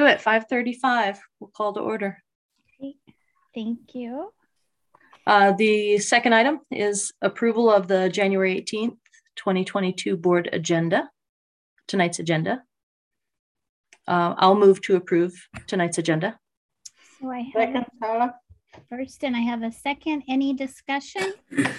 it. 5:35. We'll call to order. Okay. Thank you. The second item is approval of the January 18th, 2022 board agenda, tonight's agenda. I'll move to approve tonight's agenda. So I have a first and I have a second. Any discussion?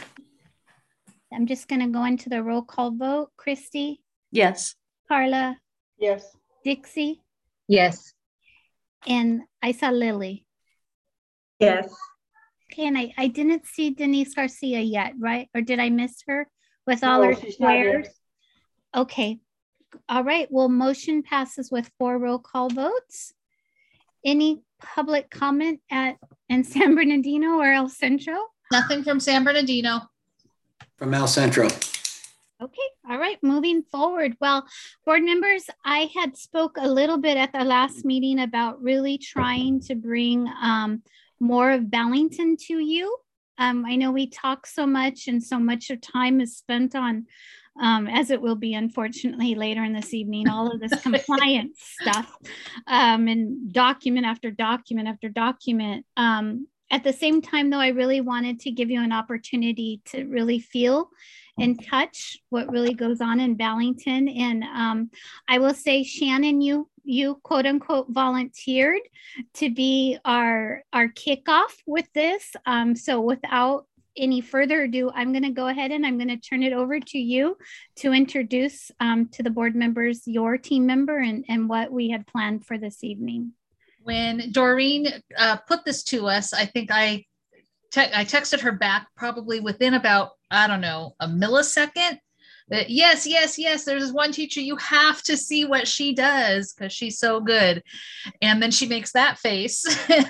I'm just going to go into the roll call vote. Christy? Yes. Carla? Yes. Dixie? Yes. And I saw Lily. Yes. Okay, and I didn't see Denise Garcia yet, right? Or did I miss her with all her squares? Okay. All right. Well, motion passes with 4 roll call votes. Any public comment in San Bernardino or El Centro? Nothing from San Bernardino. From El Centro. Okay. All right. Moving forward. Well, board members, I had spoke a little bit at the last meeting about really trying to bring more of Ballington to you. I know we talk so much and so much of time is spent on, as it will be unfortunately later in this evening, all of this compliance stuff and document after document after document. At the same time, though, I really wanted to give you an opportunity to really feel and touch what really goes on in Ballington. And I will say, Shannon, you quote unquote volunteered to be our kickoff with this. So without any further ado, I'm going to go ahead and I'm going to turn it over to you to introduce to the board members your team member and what we had planned for this evening. When Doreen put this to us, I think I texted her back probably within about, I don't know, a millisecond. That yes, there's one teacher, you have to see what she does because she's so good. And then she makes that face.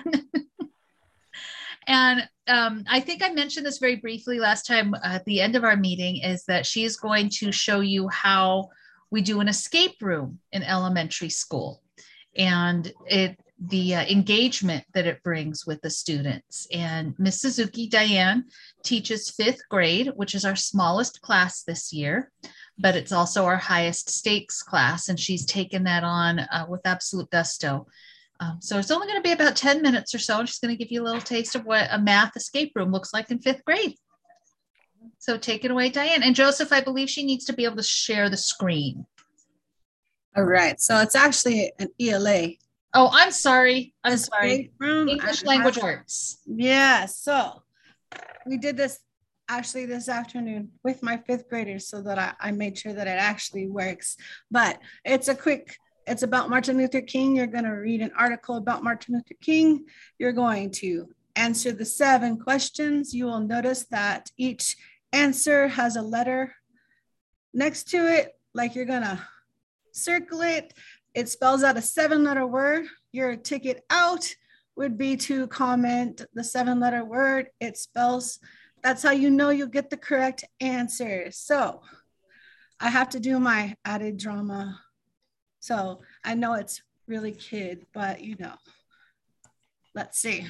And I think I mentioned this very briefly last time at the end of our meeting, is that she's going to show you how we do an escape room in elementary school. And the engagement that it brings with the students. And Miss Suzuki Diane teaches 5th grade, which is our smallest class this year, but it's also our highest stakes class. And she's taken that on with absolute gusto. So it's only going to be about 10 minutes or so. I'm just going to give you a little taste of what a math escape room looks like in 5th grade. So take it away, Diane. And Joseph, I believe she needs to be able to share the screen. All right. So it's actually an ELA. Oh, I'm sorry. English Language Arts. Yeah. So we did this actually this afternoon with my 5th graders so that I made sure that it actually works. But it's about Martin Luther King. You're going to read an article about Martin Luther King. You're going to answer the 7 questions. You will notice that each answer has a letter next to it, like you're going to circle it. It spells out a 7-letter word. Your ticket out would be to comment the 7-letter word. It spells, that's how you know you'll get the correct answer. So I have to do my added drama. So I know it's really kid, but you know, let's see.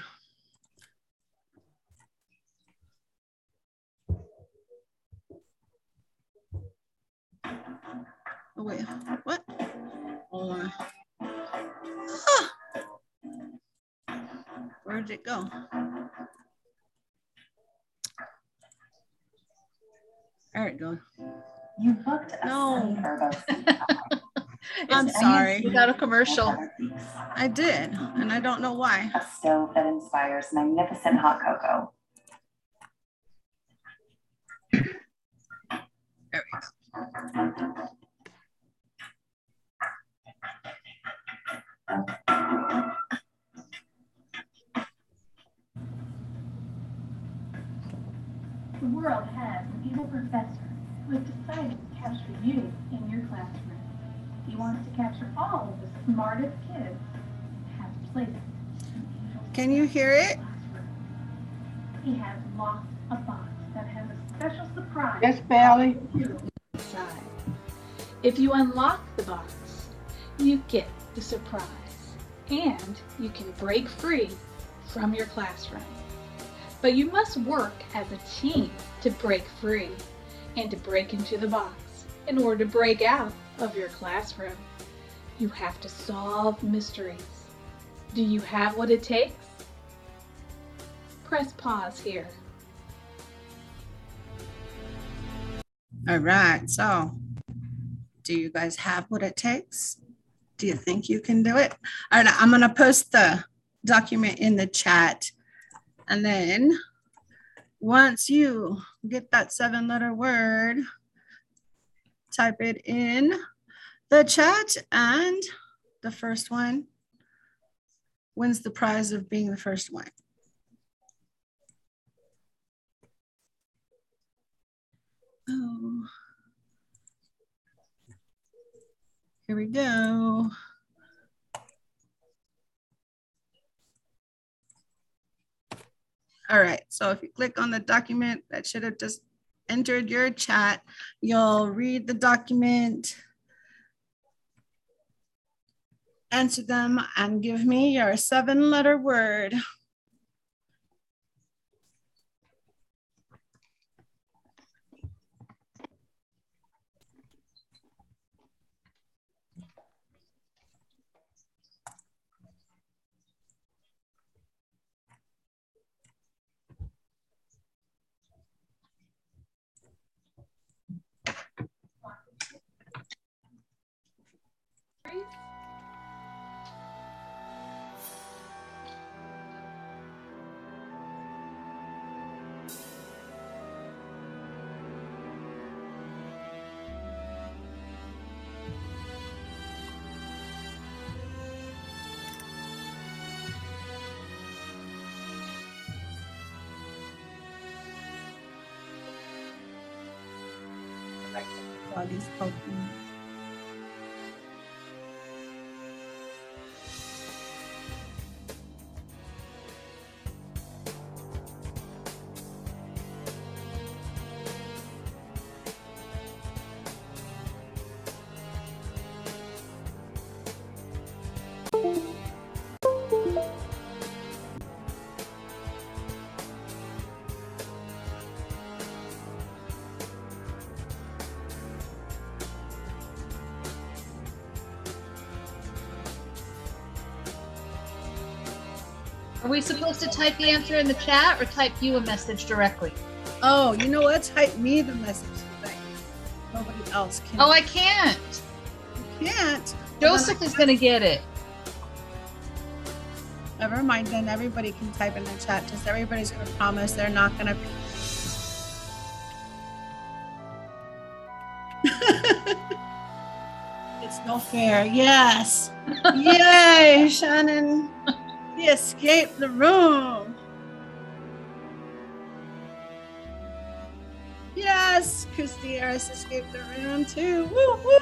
Oh, wait, what? Hold on. Ah! Where did it go? There it goes. You booked a No. I'm sorry. You got a commercial. I did, and I don't know why. A stove that inspires magnificent hot cocoa. There we go. The world has an evil professor who has decided to capture you in your classroom. He wants to capture all of the smartest kids and have them place them. Can you hear it? He has locked a box that has a special surprise. Yes, Bailey. Inside. If you unlock the box, you get the surprise, and you can break free from your classroom. But you must work as a team to break free and to break into the box. In order to break out of your classroom, you have to solve mysteries Do you have what it takes? Press pause here. All right, so do you guys have what it takes? Do you think you can do it? All right, I'm gonna post the document in the chat. And then once you get that 7-letter word, type it in the chat, and the first one wins the prize of being the first one. Oh, here we go. All right, so if you click on the document that should have just entered your chat, you'll read the document, answer them, and give me your 7-letter word. Dog is poking. Are we supposed to type the answer in the chat or type you a message directly? Oh, you know what? Type me the message. Nobody else can. Oh, I can't. You can't. Joseph is going to get it. Never mind, then everybody can type in the chat. Just everybody's going to promise they're not going to. It's no fair. Yes. Yay, Shannon. He escaped the room. Yes, Christy Harris escaped the room too. Woo, woo.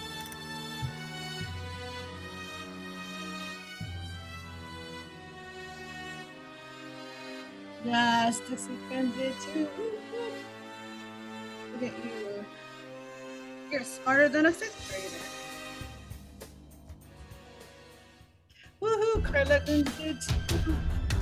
Yes, Dixie Ken did too. Woo, woo. Look at you. You're smarter than a 5th grader. Woohoo, Carla did too.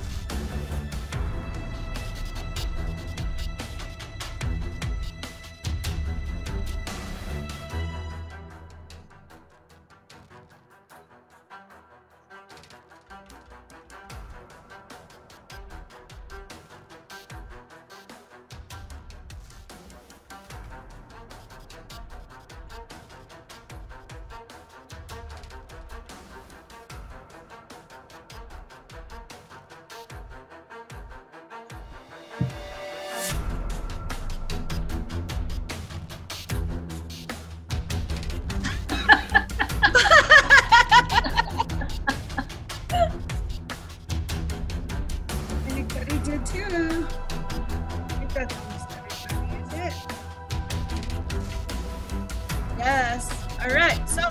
Anybody did too. I think that's almost everybody, is it? Yes. All right. So.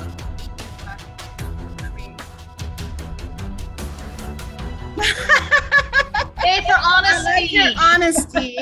Hey, for I like your honesty.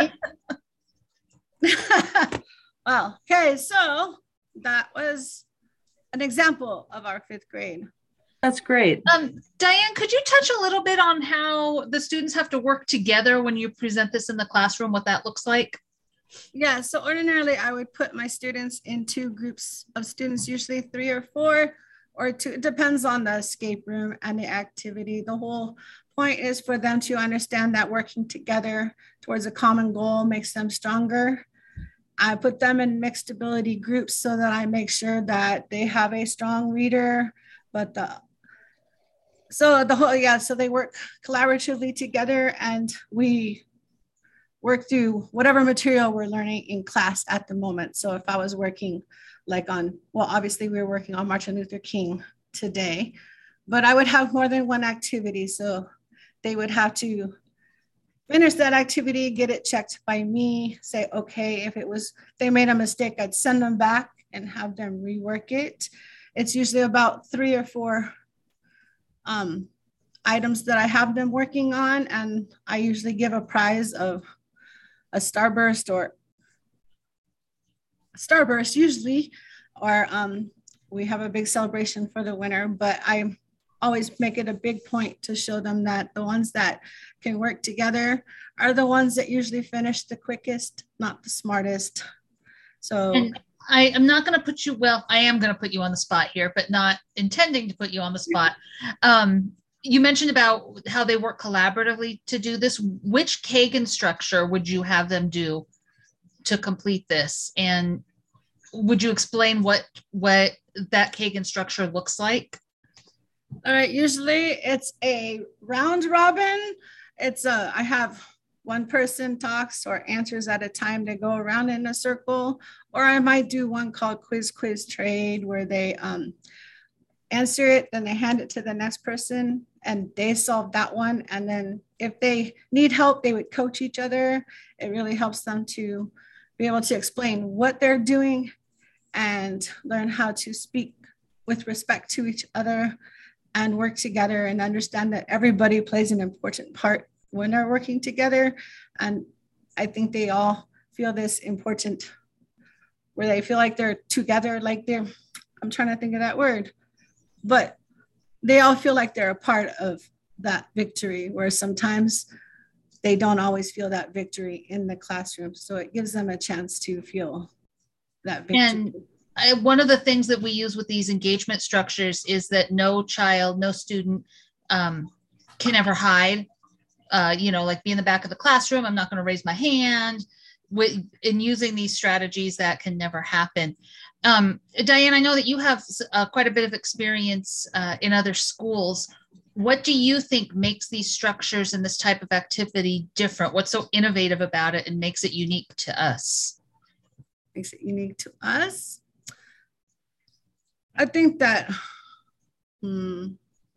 honesty. Well, okay, so that was an example of our 5th grade. That's great. Diane, could you touch a little bit on how the students have to work together when you present this in the classroom, what that looks like? Yeah, so ordinarily I would put my students in 2 groups of students, usually 3 or 4. or two. It depends on the escape room and the activity. The whole point is for them to understand that working together towards a common goal makes them stronger. I put them in mixed ability groups so that I make sure that they have a strong reader, but so they work collaboratively together, and we work through whatever material we're learning in class at the moment. So if I was working obviously we were working on Martin Luther King today, but I would have more than one activity. So they would have to finish that activity, get it checked by me, say, okay, if they made a mistake, I'd send them back and have them rework it. It's usually about 3 or 4 items that I have them working on. And I usually give a prize of a Starburst usually, or we have a big celebration for the winner, but I always make it a big point to show them that the ones that can work together are the ones that usually finish the quickest, not the smartest. So and I am not going to put you, I am going to put you on the spot here, but not intending to put you on the spot. You mentioned about how they work collaboratively to do this. Which Kagan structure would you have them do to complete this? And would you explain what that Kagan structure looks like? All right, usually it's a round robin. I have one person talks or answers at a time. They go around in a circle, or I might do one called quiz trade, where they answer it, then they hand it to the next person and they solve that one. And then if they need help, they would coach each other. It really helps them to be able to explain what they're doing and learn how to speak with respect to each other and work together, and understand that everybody plays an important part when they're working together. And I think they all feel this important, where they feel like they're together, I'm trying to think of that word, but they all feel like they're a part of that victory, where sometimes they don't always feel that victory in the classroom. So it gives them a chance to feel that victory. And one of the things that we use with these engagement structures is that no child, no student can ever hide, like be in the back of the classroom. I'm not going to raise my hand. In using these strategies, that can never happen. Diane, I know that you have quite a bit of experience in other schools. What do you think makes these structures and this type of activity different? What's so innovative about it and makes it unique to us? Makes it unique to us? I think that it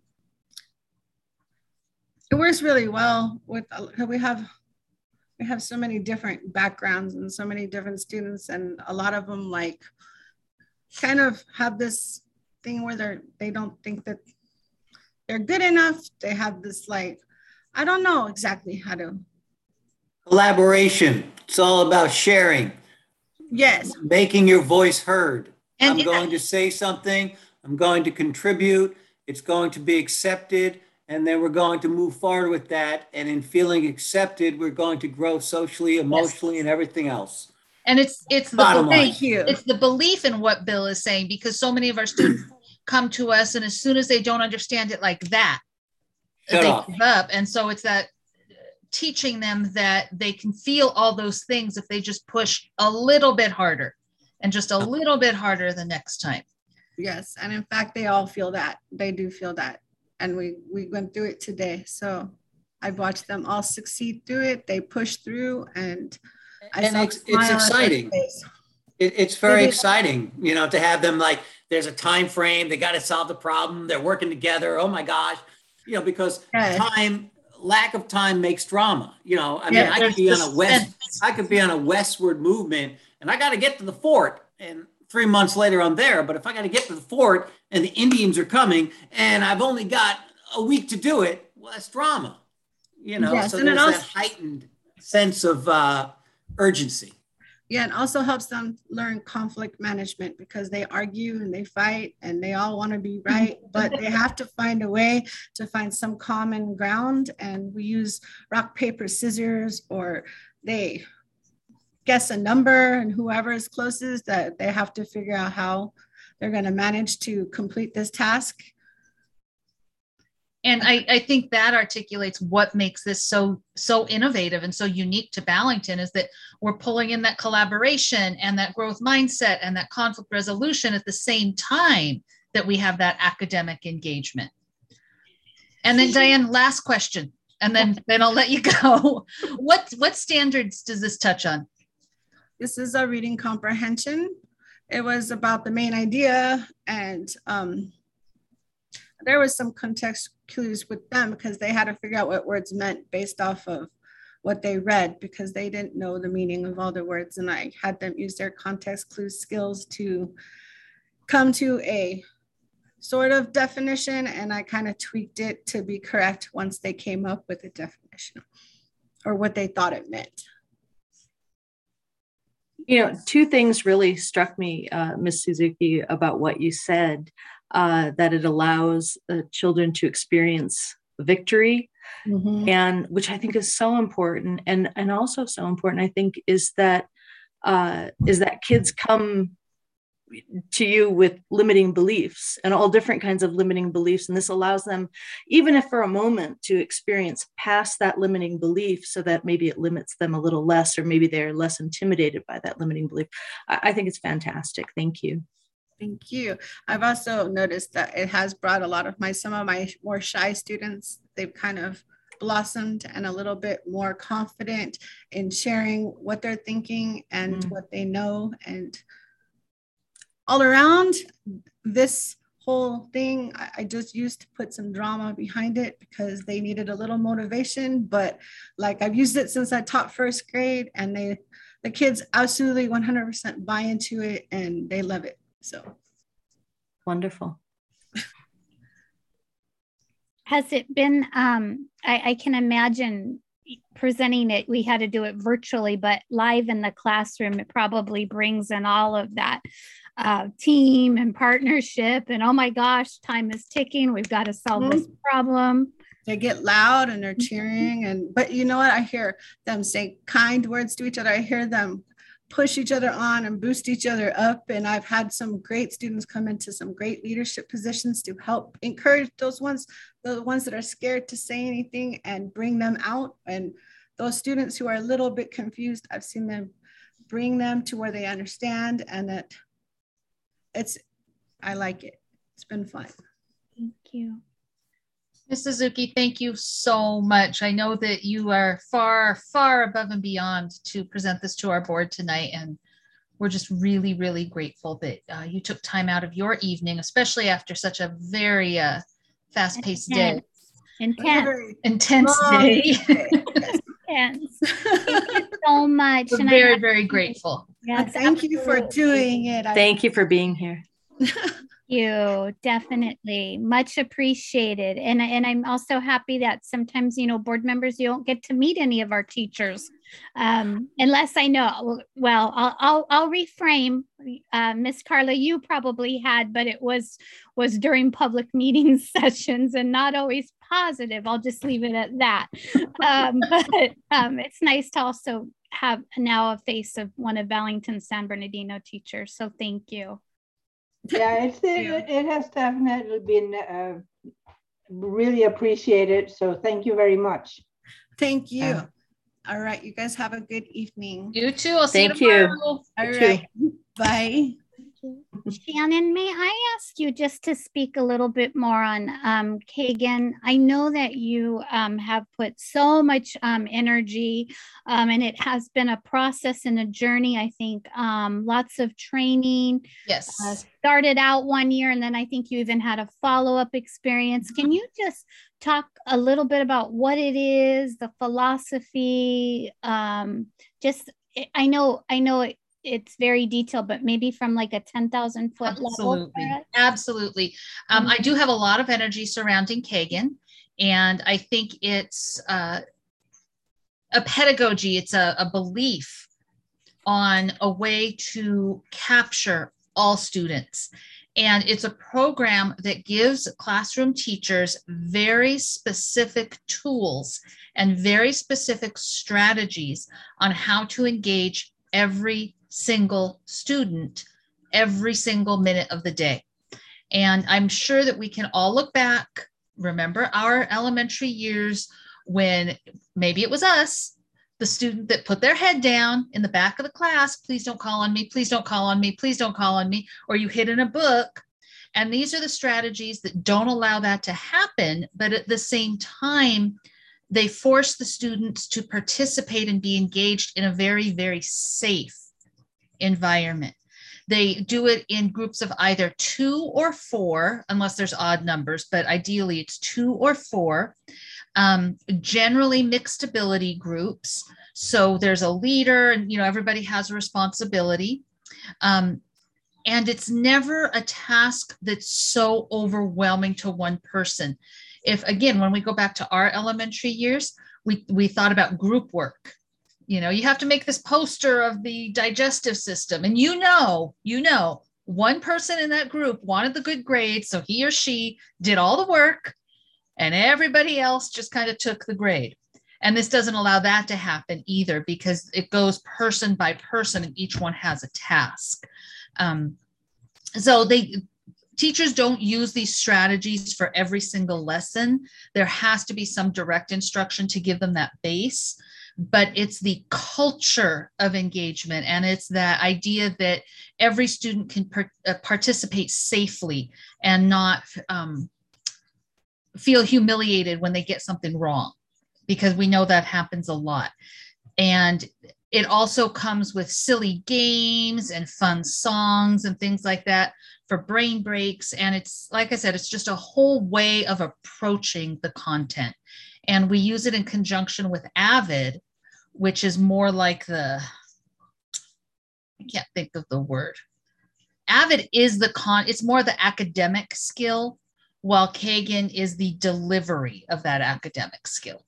works really well with, we have so many different backgrounds and so many different students, and a lot of them kind of have this thing where they don't think that they're good enough. They have this I don't know exactly how to. Collaboration. It's all about sharing. Yes. Making your voice heard. And I'm going to say something. I'm going to contribute. It's going to be accepted. And then we're going to move forward with that. And in feeling accepted, we're going to grow socially, emotionally, and everything else. And it's the Bottom line. Thank you. It's the belief in what Bill is saying, because so many of our students come to us, and as soon as they don't understand it like that, they give up. And so it's that teaching them that they can feel all those things if they just push a little bit harder, and just a little bit harder the next time. Yes, and in fact, they all feel that. They do feel that. And we went through it today. So I've watched them all succeed through it. They push through, and it's exciting. It's very exciting, to have them there's a time frame. They got to solve the problem. They're working together. Oh my gosh, because lack of time makes drama. I could be on a westward movement, and I got to get to the fort, and 3 months later I'm there. But if I got to get to the fort and the Indians are coming and I've only got a week to do it, well, that's drama. So there's that heightened sense of urgency. Yeah, it also helps them learn conflict management, because they argue and they fight and they all want to be right, but they have to find a way to find some common ground. And we use rock, paper, scissors, or they guess a number, and whoever is closest, that they have to figure out how they're going to manage to complete this task. And I think that articulates what makes this so innovative and so unique to Ballington, is that we're pulling in that collaboration and that growth mindset and that conflict resolution at the same time that we have that academic engagement. And then Diane, last question, and then I'll let you go. What standards does this touch on? This is a reading comprehension. It was about the main idea, and there was some context clues with them because they had to figure out what words meant based off of what they read, because they didn't know the meaning of all the words. And I had them use their context clue skills to come to a sort of definition. And I kind of tweaked it to be correct once they came up with a definition or what they thought it meant. You know, two things really struck me, Ms. Suzuki, about what you said. That it allows children to experience victory, and which I think is so important, and also so important, I think, is that kids come to you with limiting beliefs and all different kinds of limiting beliefs, and this allows them, even if for a moment, to experience past that limiting belief, so that maybe it limits them a little less, or maybe they're less intimidated by that limiting belief. I think it's fantastic. Thank you. Thank you. I've also noticed that it has brought a lot of some of my more shy students, they've kind of blossomed and a little bit more confident in sharing what they're thinking and what they know. And all around, this whole thing, I just used to put some drama behind it because they needed a little motivation. But like, I've used it since I taught first grade, and the kids absolutely 100% buy into it and they love it. So wonderful. Has it been, I can imagine presenting it, we had to do it virtually, but live in the classroom, it probably brings in all of that team and partnership, and oh my gosh, time is ticking. We've got to solve this problem. They get loud and they're cheering, but you know what? I hear them say kind words to each other. I hear them push each other on and boost each other up. And I've had some great students come into some great leadership positions to help encourage the ones that are scared to say anything and bring them out. And those students who are a little bit confused, I've seen them bring them to where they understand, and that I like it. It's been fun. Thank you. Ms. Suzuki, thank you so much. I know that you are far, far above and beyond to present this to our board tonight, and we're just really, really grateful that you took time out of your evening, especially after such a very fast-paced day. Intense day. Intense. Thank you so much. We're very, very grateful. Yes, thank you for doing it. Thank you for being here. You, definitely much appreciated. And I'm also happy that sometimes, board members, you don't get to meet any of our teachers unless I know. Well, I'll reframe. Miss Carla, you probably had, but it was during public meeting sessions and not always positive. I'll just leave it at that. But it's nice to also have now a face of one of Ballington's San Bernardino teachers. So thank you. Yeah, it has definitely been really appreciated. So thank you very much. Thank you. All right, you guys have a good evening. You too. I'll see you tomorrow. All right. Bye. Shannon, may I ask you just to speak a little bit more on Kagan? I know that you have put so much energy and it has been a process and a journey, I think. Lots of training. Yes. Started out 1 year, and then I think you even had a follow-up experience. Can you just talk a little bit about what it is, the philosophy? I know it's very detailed, but maybe from like a 10,000 foot level. Absolutely. I do have a lot of energy surrounding Kagan, and I think it's a pedagogy. It's a belief on a way to capture all students. And it's a program that gives classroom teachers very specific tools and very specific strategies on how to engage every single student every single minute of the day. And I'm sure that we can all look back, remember our elementary years when maybe it was us, the student that put their head down in the back of the class, please don't call on me, please don't call on me, please don't call on me, or you hid in a book. And these are the strategies that don't allow that to happen. But at the same time, they force the students to participate and be engaged in a very, very safe environment. They do it in groups of either 2 or 4, unless there's odd numbers, but ideally it's 2 or 4, generally mixed ability groups. So there's a leader and, everybody has a responsibility. And it's never a task that's so overwhelming to one person. If, again, when we go back to our elementary years, we thought about group work. You have to make this poster of the digestive system. And one person in that group wanted the good grade, so he or she did all the work and everybody else just kind of took the grade. And this doesn't allow that to happen either, because it goes person by person and each one has a task. So teachers don't use these strategies for every single lesson. There has to be some direct instruction to give them that base, but it's the culture of engagement. And it's that idea that every student can participate safely and not feel humiliated when they get something wrong, because we know that happens a lot. And it also comes with silly games and fun songs and things like that for brain breaks. And it's, like I said, it's just a whole way of approaching the content. And we use it in conjunction with AVID, which is more like I can't think of the word. AVID is it's more the academic skill, while Kagan is the delivery of that academic skill.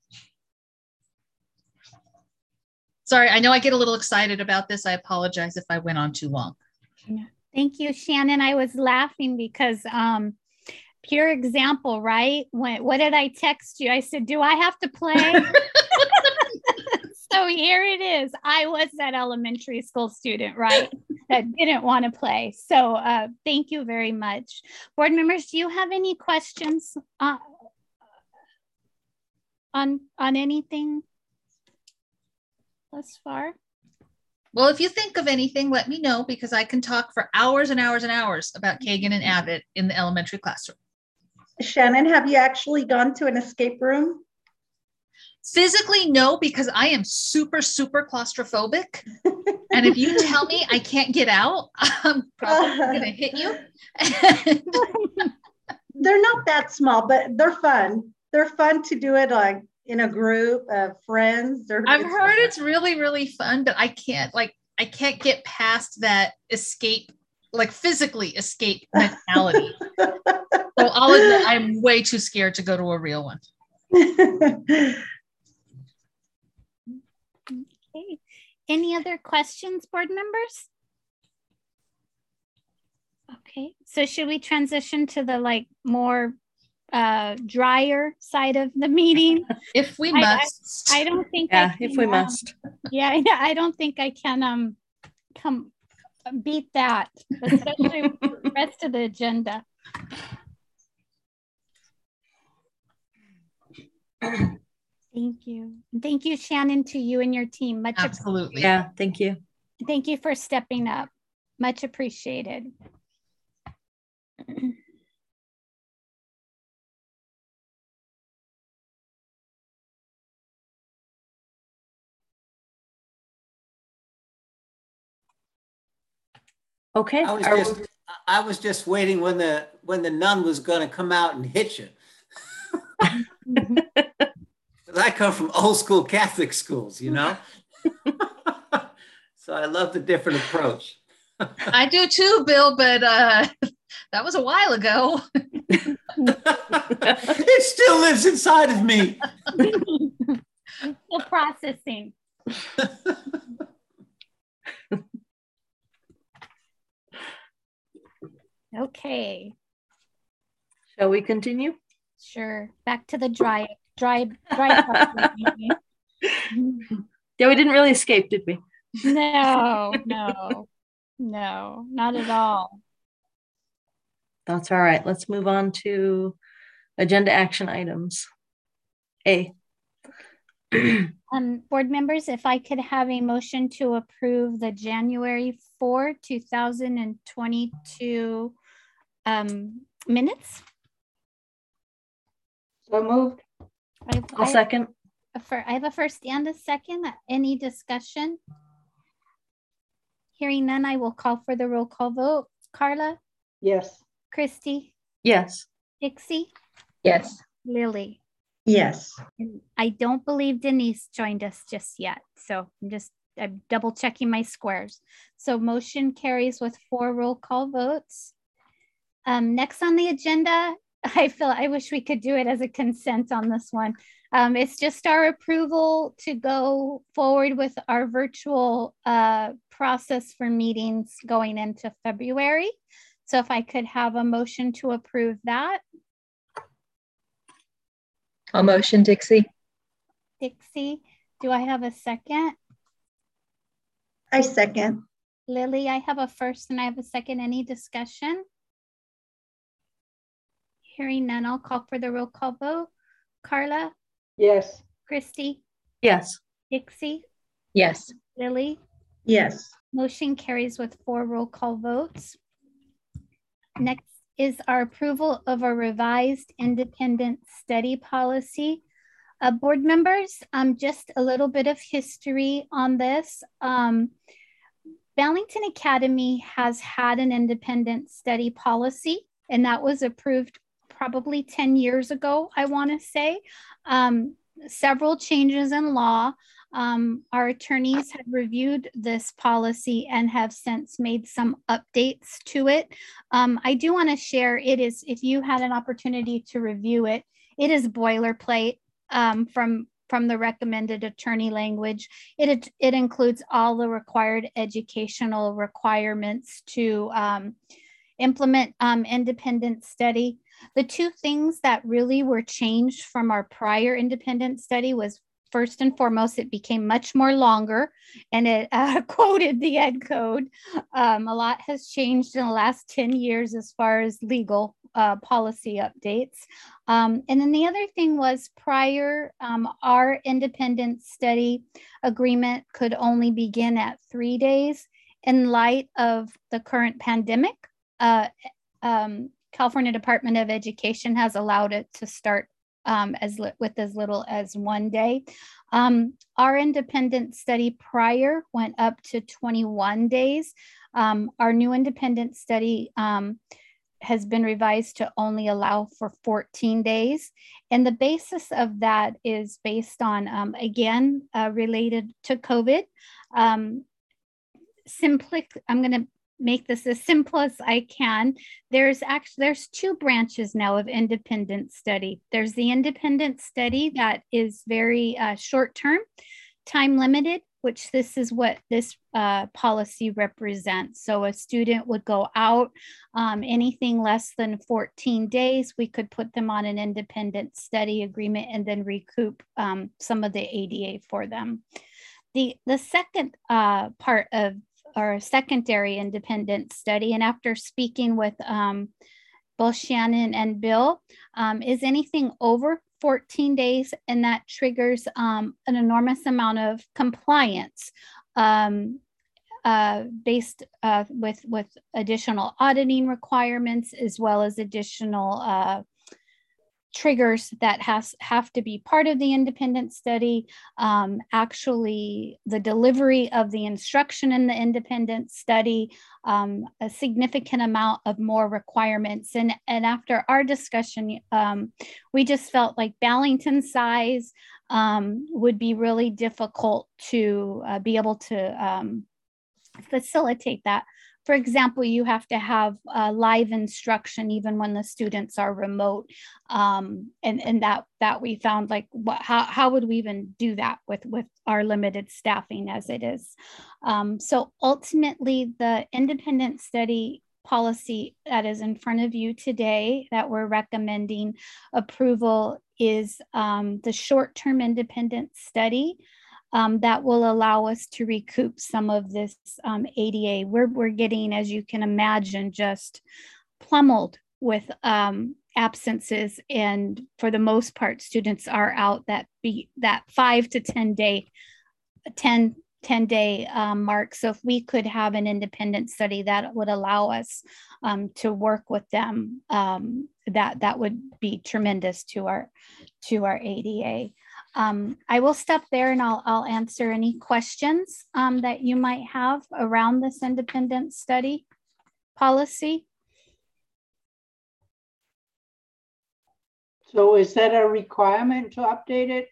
Sorry, I know I get a little excited about this. I apologize if I went on too long. Thank you, Shannon. I was laughing because pure example, right? What did I text you? I said, do I have to play? So here it is. I was that elementary school student, right? That didn't want to play. So thank you very much. Board members, do you have any questions on anything thus far? Well, if you think of anything, let me know, because I can talk for hours and hours and hours about Kagan and AVID in the elementary classroom. Shannon, have you actually gone to an escape room? Physically, no, because I am super, super claustrophobic. And if you tell me I can't get out, I'm probably going to hit you. They're not that small, but they're fun. They're fun to do it like in a group of friends. I've heard it's really, really fun, but I can't get past that escape, like physically escape mentality. So I'll admit I'm way too scared to go to a real one. Okay. Any other questions, board members? Okay, so should we transition to the more drier side of the meeting? If we must. I don't think if we must. Yeah, I don't think I can come beat that, especially with the rest of the agenda. Thank you. Thank you, Shannon, to you and your team. Much Absolutely. Yeah, thank you. Thank you for stepping up. Much appreciated. Okay. I was just waiting when the nun was going to come out and hit you. I come from old school Catholic schools, So I love the different approach. I do too, Bill, but that was a while ago. It still lives inside of me. Still processing. Okay. Shall we continue? Sure. Back to the dry part. Yeah, we didn't really escape, did we? No. No, not at all. That's all right. Let's move on to agenda action items. A. Board members, if I could have a motion to approve the January 4, 2022 minutes. So moved. I'll second. I have a first and a second. Any discussion? Hearing none, I will call for the roll call vote. Carla? Yes. Christy? Yes. Dixie? Yes. Lily? Yes. And I don't believe Denise joined us just yet. So I'm double checking my squares. So motion carries with 4 roll call votes. Next on the agenda, I wish we could do it as a consent on this one. It's just our approval to go forward with our virtual process for meetings going into February. So if I could have a motion to approve that. I'll motion, Dixie. Dixie, do I have a second? I second. Lily, I have a first and I have a second. Any discussion? Hearing none, I'll call for the roll call vote. Carla? Yes. Christy? Yes. Dixie? Yes. Lily? Yes. Motion carries with 4 roll call votes. Next is our approval of a revised independent study policy. Board members, just a little bit of history on this. Ballington Academy has had an independent study policy, and that was approved probably 10 years ago, I want to say. Several changes in law. Our attorneys have reviewed this policy and have since made some updates to it. I do want to share, it is, if you had an opportunity to review it, it is boilerplate from the recommended attorney language. It includes all the required educational requirements to implement independent study. The 2 things that really were changed from our prior independent study was, first and foremost, it became much more longer, and it quoted the ed code. A lot has changed in the last 10 years as far as legal policy updates. And then the other thing was, prior, our independent study agreement could only begin at 3 days. In light of the current pandemic, California Department of Education has allowed it to start with as little as 1 day. Our independent study prior went up to 21 days. Our new independent study has been revised to only allow for 14 days. And the basis of that is based on, again, related to COVID. I'm going to make this as simple as I can. There's 2 branches now of independent study. There's the independent study that is very short-term, time limited, which this is what this policy represents. So a student would go out, anything less than 14 days, we could put them on an independent study agreement and then recoup some of the ADA for them. The second part of our secondary independent study, and after speaking with both Shannon and Bill, is anything over 14 days, and that triggers an enormous amount of compliance based with additional auditing requirements, as well as additional triggers that have to be part of the independent study. Actually, the delivery of the instruction in the independent study, a significant amount of more requirements. And after our discussion, we just felt like Ballington's size would be really difficult to be able to facilitate that. For example, you have to have live instruction even when the students are remote. And that we found, like, how would we even do that with our limited staffing as it is? So ultimately, the independent study policy that is in front of you today that we're recommending approval is the short-term independent study. that will allow us to recoup some of this ADA. We're getting, as you can imagine, just pummeled with absences, and for the most part, students are out that 5 to 10 day mark. So if we could have an independent study that would allow us to work with them, that would be tremendous to our ADA. I will stop there and I'll answer any questions that you might have around this independent study policy. So is that a requirement to update it?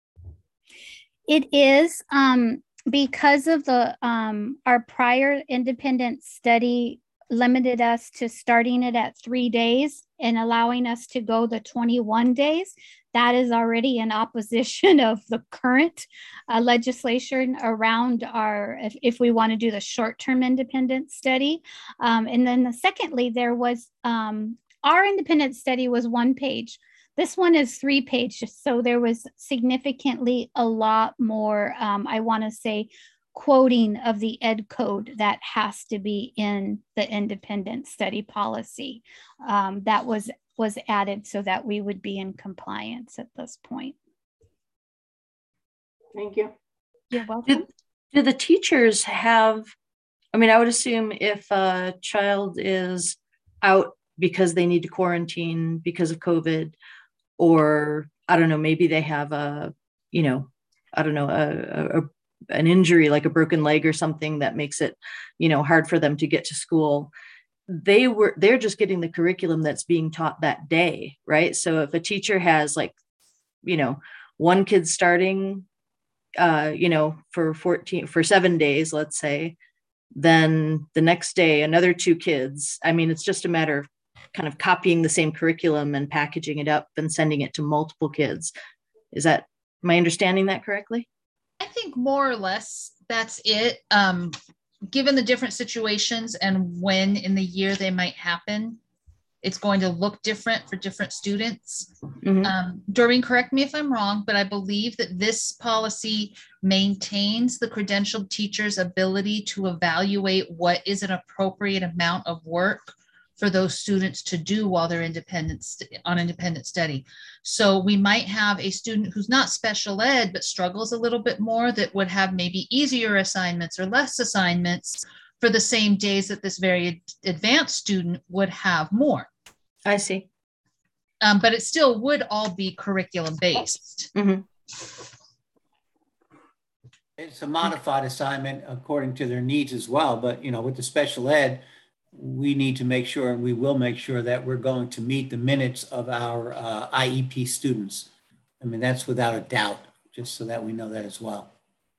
It is, because of the our prior independent study limited us to starting it at 3 days and allowing us to go the 21 days. That is already in opposition of the current legislation around if we want to do the short-term independent study. And then secondly, there was, our independent study was 1 page. This one is 3 pages. So there was significantly a lot more, I want to say, quoting of the ed code that has to be in the independent study policy. That was added so that we would be in compliance at this point. Thank you. You're welcome. Do the teachers have, I mean, I would assume if a child is out because they need to quarantine because of COVID, or I don't know, maybe they have an injury like a broken leg or something that makes it, hard for them to get to school. They're just getting the curriculum that's being taught that day, right? So if a teacher has 1 kid starting, for 7 days, let's say, then the next day, another 2 kids, I mean, it's just a matter of kind of copying the same curriculum and packaging it up and sending it to multiple kids. Am I understanding that correctly? I think more or less that's it. Given the different situations and when in the year they might happen, it's going to look different for different students. Mm-hmm. Doreen, correct me if I'm wrong, but I believe that this policy maintains the credentialed teacher's ability to evaluate what is an appropriate amount of work for those students to do while they're on independent study. So we might have a student who's not special ed, but struggles a little bit more, that would have maybe easier assignments or less assignments for the same days that this very advanced student would have more. I see. But it still would all be curriculum based. Mm-hmm. It's a modified assignment according to their needs as well. But, with the special ed, we need to make sure, and we will make sure, that we're going to meet the minutes of our IEP students. I mean, that's without a doubt, just so that we know that as well.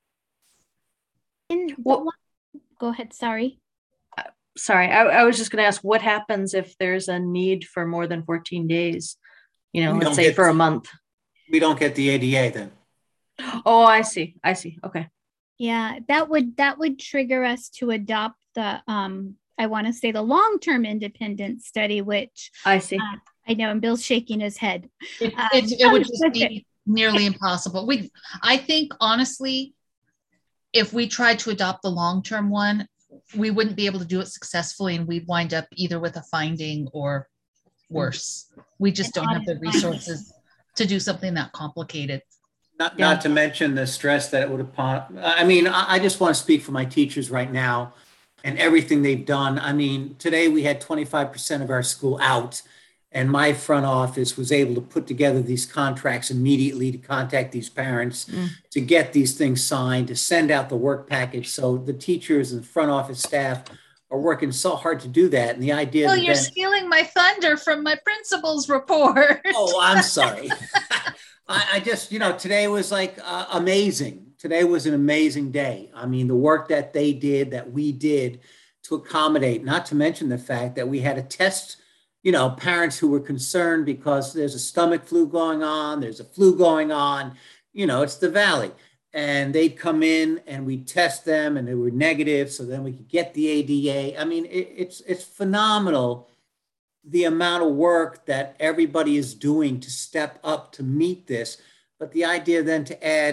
Go ahead, sorry. I was just going to ask, what happens if there's a need for more than 14 days, let's say for a month? We don't get the ADA then. Oh, I see. Okay. Yeah, that would trigger us to adopt the, I want to say, the long-term independent study, which I see. I know, and Bill's shaking his head. It would just be nearly impossible. I think, honestly, if we tried to adopt the long-term one, we wouldn't be able to do it successfully, and we'd wind up either with a finding or worse. We just don't have the resources to do something that complicated. Not to mention the stress that it would have. I mean, I just want to speak for my teachers right now and everything they've done. I mean, today we had 25% of our school out, and my front office was able to put together these contracts immediately to contact these parents, to get these things signed, to send out the work package. So the teachers and front office staff are working so hard to do that. And the idea Well, you're stealing my thunder from my principal's report. Oh, I'm sorry. I just, today was amazing. Today was an amazing day. I mean, the work that they did, that we did to accommodate, not to mention the fact that we had to test, parents who were concerned because there's a stomach flu going on, there's a flu going on, it's the Valley. And they'd come in and we'd test them and they were negative. So then we could get the ADA. I mean, it's phenomenal, the amount of work that everybody is doing to step up to meet this. But the idea then to add,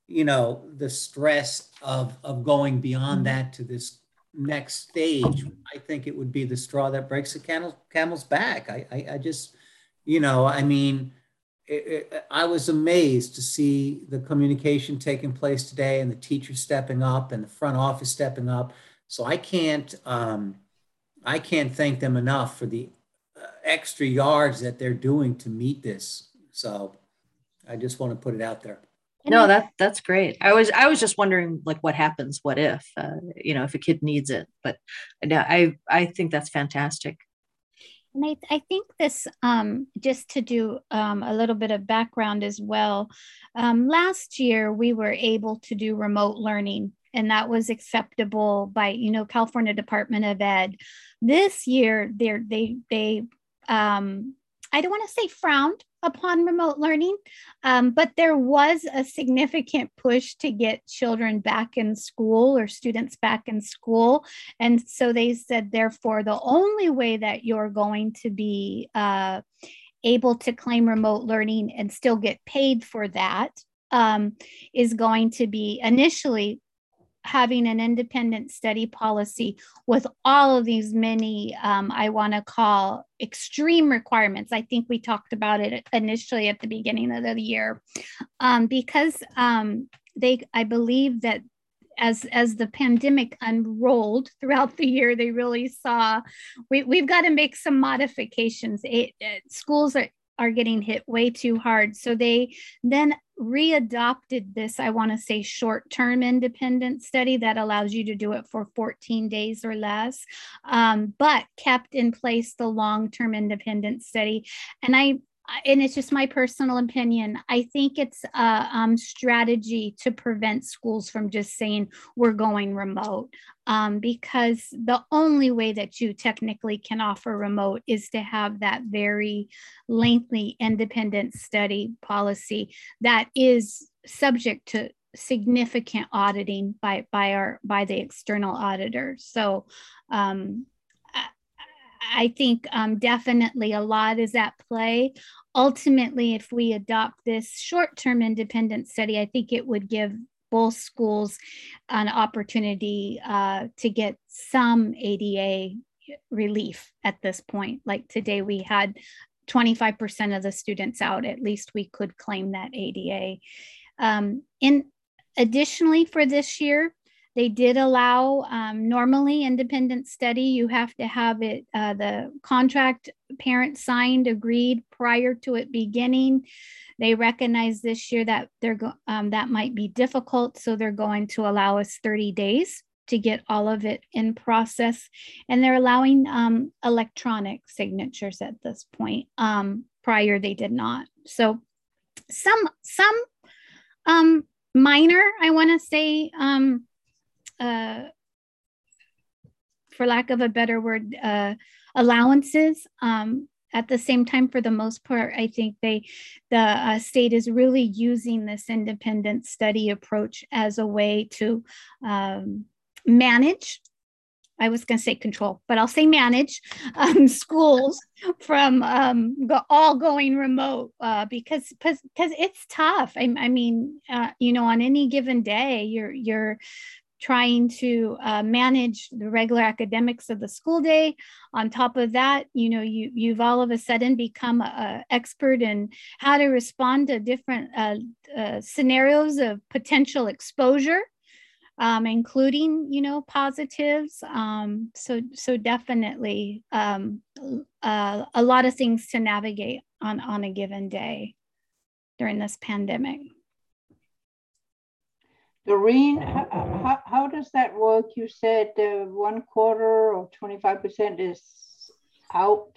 the stress of going beyond that to this next stage. I think it would be the straw that breaks the camel's back. I just, I mean, I was amazed to see the communication taking place today and the teachers stepping up and the front office stepping up. So I can't thank them enough for the extra yards that they're doing to meet this. So I just want to put it out there. No, that's great. I was just wondering, like, what happens, what if, if a kid needs it, but I think that's fantastic. And I think this, just to do a little bit of background as well, last year we were able to do remote learning, and that was acceptable by, California Department of Ed. This year, they I don't want to say frowned upon remote learning, but there was a significant push to get children back in school or students back in school. And so they said, therefore, the only way that you're going to be able to claim remote learning and still get paid for that is going to be initially having an independent study policy with all of these many, I want to call extreme requirements. I think we talked about it initially at the beginning of the year, because I believe that as the pandemic unrolled throughout the year, they really saw we've got to make some modifications. Schools are getting hit way too hard. So they then readopted this, I want to say, short-term independent study that allows you to do it for 14 days or less, but kept in place the long-term independent study. And it's just my personal opinion, I think it's a strategy to prevent schools from just saying we're going remote, because the only way that you technically can offer remote is to have that very lengthy independent study policy that is subject to significant auditing by the external auditors. So I think definitely a lot is at play. Ultimately, if we adopt this short-term independent study, I think it would give both schools an opportunity to get some ADA relief at this point. Like today, we had 25% of the students out. At least we could claim that ADA. Additionally, for this year, they did allow normally independent study. You have to have it, the contract parent signed, agreed prior to it beginning. They recognize this year that that might be difficult, so they're going to allow us 30 days to get all of it in process, and they're allowing electronic signatures at this point. Prior, they did not. So some minor, I want to say, for lack of a better word, allowances. At the same time, for the most part, I think the state is really using this independent study approach as a way to manage. I was going to say control, but I'll say manage schools from all going remote, because it's tough. I mean, on any given day, you're trying to manage the regular academics of the school day. On top of that, you've all of a sudden become an expert in how to respond to different scenarios of potential exposure, including, positives. So definitely a lot of things to navigate on a given day during this pandemic. Doreen, how does that work? You said 1/4 or 25% is out.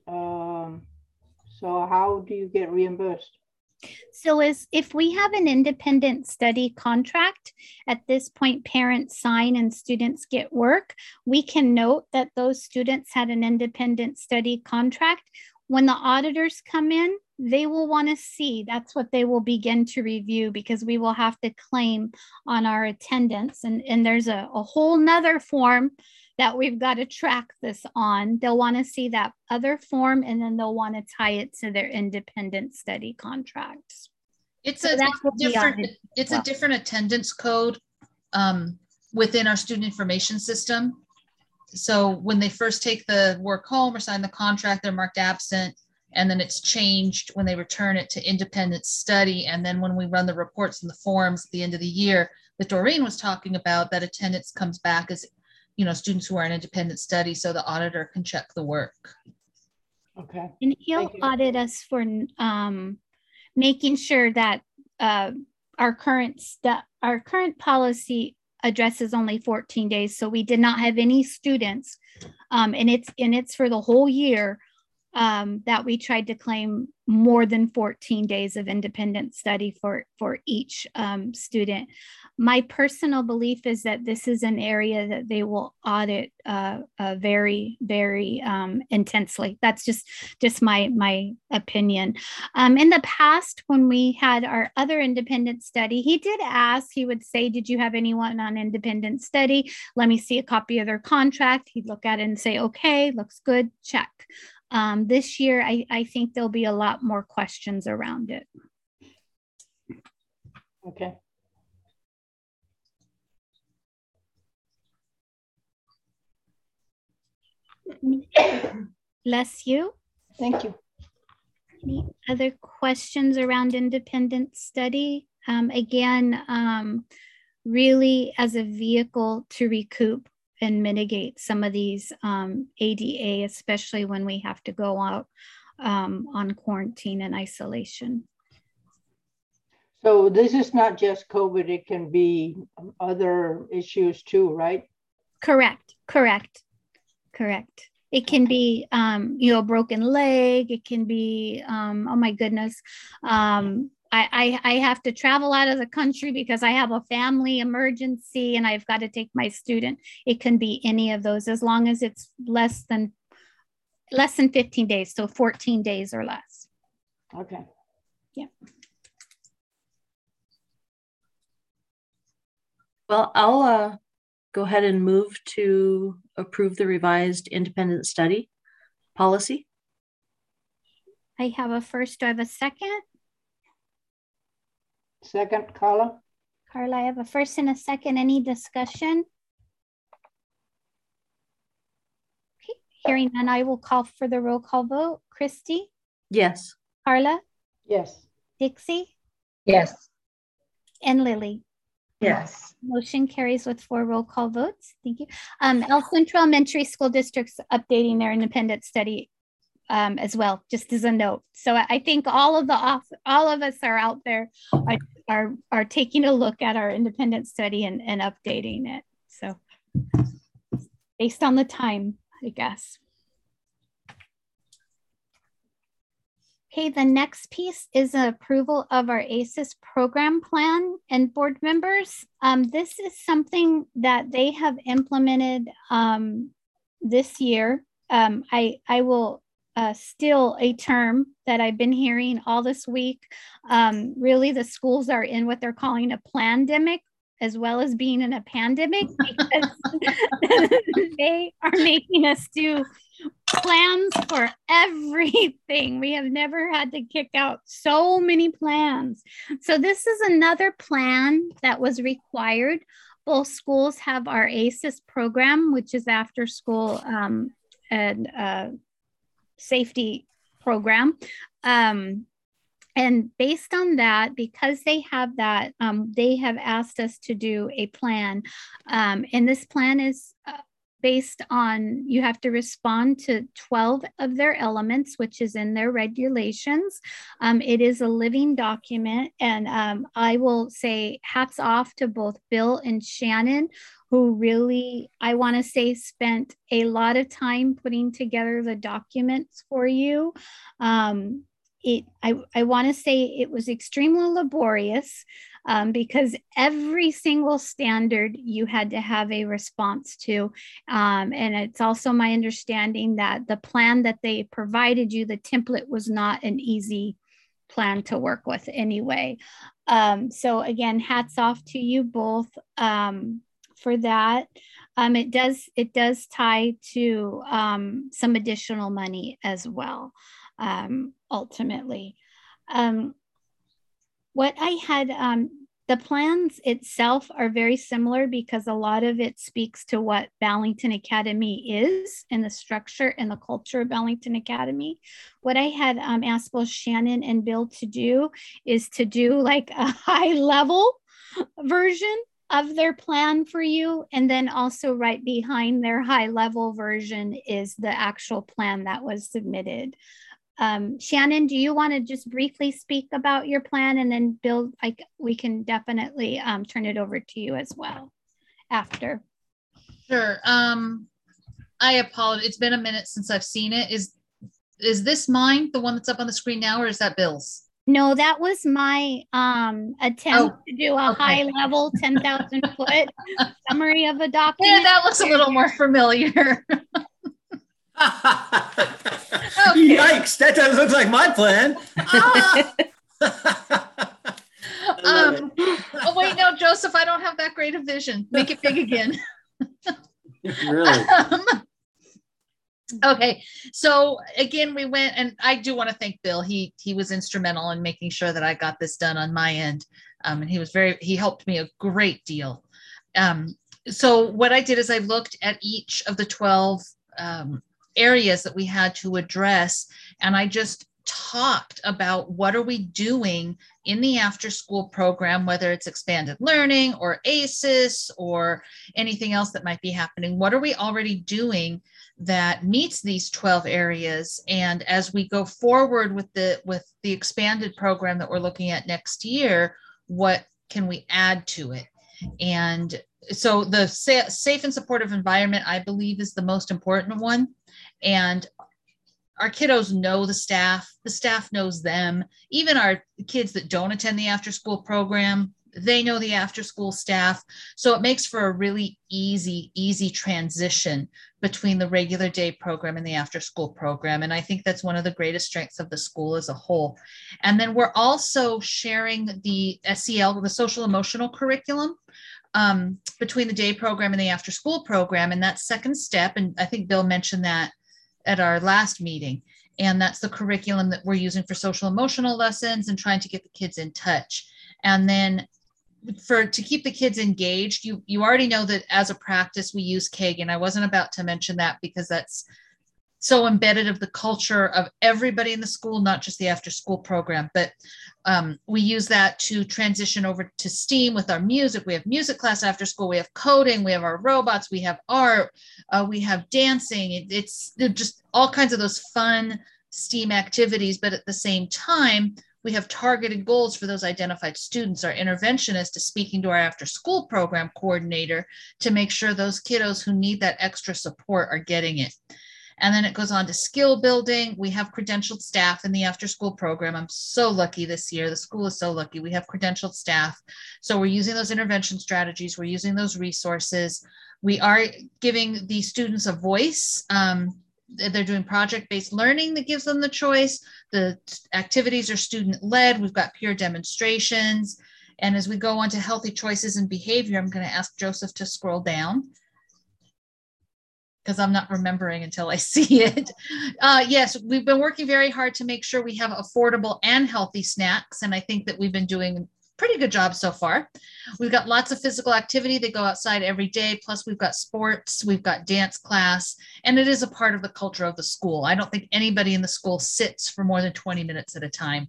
So how do you get reimbursed? So if we have an independent study contract, at this point, parents sign and students get work, we can note that those students had an independent study contract. When the auditors come in, they will want to see, that's what they will begin to review, because we will have to claim on our attendance. And there's a whole nother form that we've got to track this on. They'll want to see that other form, and then they'll want to tie it to their independent study contracts. It's So a that will be different, audited it's as well. a different attendance code within our student information system. So when they first take the work home or sign the contract, they're marked absent, and then it's changed when they return it to independent study. And then when we run the reports and the forms at the end of the year that Doreen was talking about, that attendance comes back as, you know, students who are in independent study, so the auditor can check the work. Okay. And he'll audit us for making sure that our current policy addresses only 14 days. So we did not have any students, and it's for the whole year, that we tried to claim more than 14 days of independent study for each student. My personal belief is that this is an area that they will audit very, very intensely. That's just my opinion. In the past, when we had our other independent study, he did ask, he would say, did you have anyone on independent study? Let me see a copy of their contract. He'd look at it and say, okay, looks good, check. This year, I think there'll be a lot more questions around it. Okay. Bless you. Thank you. Any other questions around independent study? Again, really as a vehicle to recoup and mitigate some of these ADA, especially when we have to go out on quarantine and isolation. So this is not just COVID, it can be other issues too, right? Correct. It can be, a broken leg. It can be, oh my goodness. I have to travel out of the country because I have a family emergency and I've got to take my student. It can be any of those, as long as it's less than 15 days. So 14 days or less. Okay. Yeah. Well, I'll go ahead and move to approve the revised independent study policy. I have a first. Do I have a second? Second, Carla. Carla, I have a first and a second. Any discussion? Okay, hearing none, I will call for the roll call vote. Christy? Yes. Carla? Yes. Dixie? Yes. And Lily? Yes. Motion carries with 4 roll call votes. Thank you. El Centro Elementary School District's updating their independent study as well, just as a note. So I think all of us are out there are taking a look at our independent study and updating it. So based on the time, I guess. Okay, the next piece is an approval of our ACES program plan. And board members, this is something that they have implemented this year. I will steal a term that I've been hearing all this week. Really, the schools are in what they're calling a plandemic, as well as being in a pandemic, because they are making us do plans for everything. We have never had to kick out so many plans. So this is another plan that was required. Both schools have our ACES program, which is after school and safety program. And based on that, because they have that, they have asked us to do a plan. And this plan is based on, you have to respond to 12 of their elements, which is in their regulations. It is a living document. And I will say hats off to both Bill and Shannon, who really, I want to say, spent a lot of time putting together the documents for you. I want to say it was extremely laborious because every single standard you had to have a response to. And it's also my understanding that the plan that they provided you, the template, was not an easy plan to work with anyway. So again, hats off to you both for that. It does tie to some additional money as well. Ultimately. what I had, the plans itself are very similar because a lot of it speaks to what Ballington Academy is and the structure and the culture of Ballington Academy. What I had asked both Shannon and Bill to do is to do like a high level version of their plan for you. And then also right behind their high level version is the actual plan that was submitted. Shannon, do you want to just briefly speak about your plan, and then Bill, we can definitely turn it over to you as well after. Sure. I apologize. It's been a minute since I've seen it. Is this mine, the one that's up on the screen now, or is that Bill's? No, that was my attempt to do a high level 10,000 foot summary of a document. Yeah, that looks a little more familiar. Okay. Yikes, that doesn't look like my plan. Oh wait, no, Joseph, I don't have that great a vision. Make it big again. Really? Okay, so again, we went, and I do want to thank Bill. He was instrumental in making sure that I got this done on my end. And he helped me a great deal. So what I did is I looked at each of the 12 areas that we had to address, and I just talked about what are we doing in the after school program, whether it's expanded learning or ACES or anything else that might be happening. What are we already doing that meets these 12 areas? And as we go forward with the expanded program that we're looking at next year, what can we add to it? And so the safe and supportive environment, I believe, is the most important one. And our kiddos know the staff knows them. Even our kids that don't attend the after school program, they know the after school staff. So it makes for a really easy transition between the regular day program and the after school program. And I think that's one of the greatest strengths of the school as a whole. And then we're also sharing the SEL, the social emotional curriculum, between the day program and the after school program. And that second step, and I think Bill mentioned that at our last meeting, and that's the curriculum that we're using for social emotional lessons and trying to get the kids in touch. And then to keep the kids engaged, you already know that as a practice we use Kagan. I wasn't about to mention that because that's so embedded of the culture of everybody in the school, not just the after school program, but we use that to transition over to STEAM with our music. We have music class after school, we have coding, we have our robots, we have art, we have dancing. It's just all kinds of those fun STEAM activities, but at the same time, we have targeted goals for those identified students. Our interventionist is speaking to our after school program coordinator to make sure those kiddos who need that extra support are getting it. And then it goes on to skill building. We have credentialed staff in the after school program. I'm so lucky this year. The school is so lucky. We have credentialed staff. So we're using those intervention strategies. We're using those resources. We are giving the students a voice. They're doing project-based learning that gives them the choice. The activities are student-led. We've got peer demonstrations. And as we go on to healthy choices and behavior, I'm going to ask Joseph to scroll down, because I'm not remembering until I see it. Yes, we've been working very hard to make sure we have affordable and healthy snacks. And I think that we've been doing a pretty good job so far. We've got lots of physical activity. They go outside every day. Plus we've got sports, we've got dance class, and it is a part of the culture of the school. I don't think anybody in the school sits for more than 20 minutes at a time.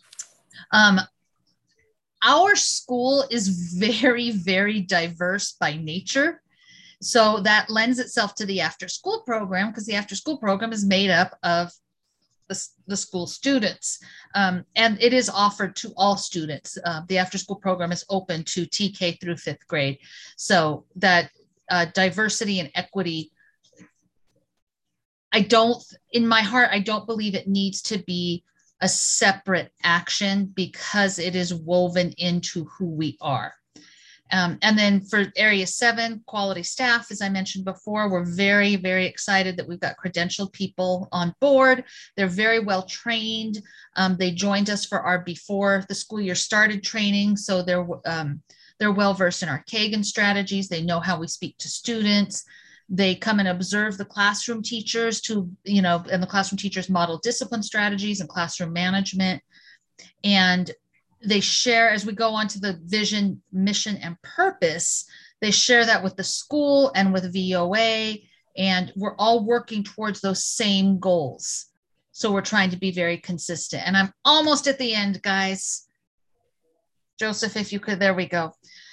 Our school is very, very diverse by nature. So that lends itself to the after school program, because the after school program is made up of the school students. And it is offered to all students. The after school program is open to TK through 5th grade. So that diversity and equity, in my heart, I don't believe it needs to be a separate action because it is woven into who we are. And then for area 7, quality staff, as I mentioned before, we're very, very excited that we've got credentialed people on board. They're very well trained. They joined us for our before the school year started training. So they're well versed in our Kagan strategies. They know how we speak to students. They come and observe the classroom teachers and the classroom teachers model discipline strategies and classroom management. And they share, as we go on to the vision, mission, and purpose, they share that with the school and with VOA, and we're all working towards those same goals. So we're trying to be very consistent. And I'm almost at the end, guys. Joseph, if you could, there we go.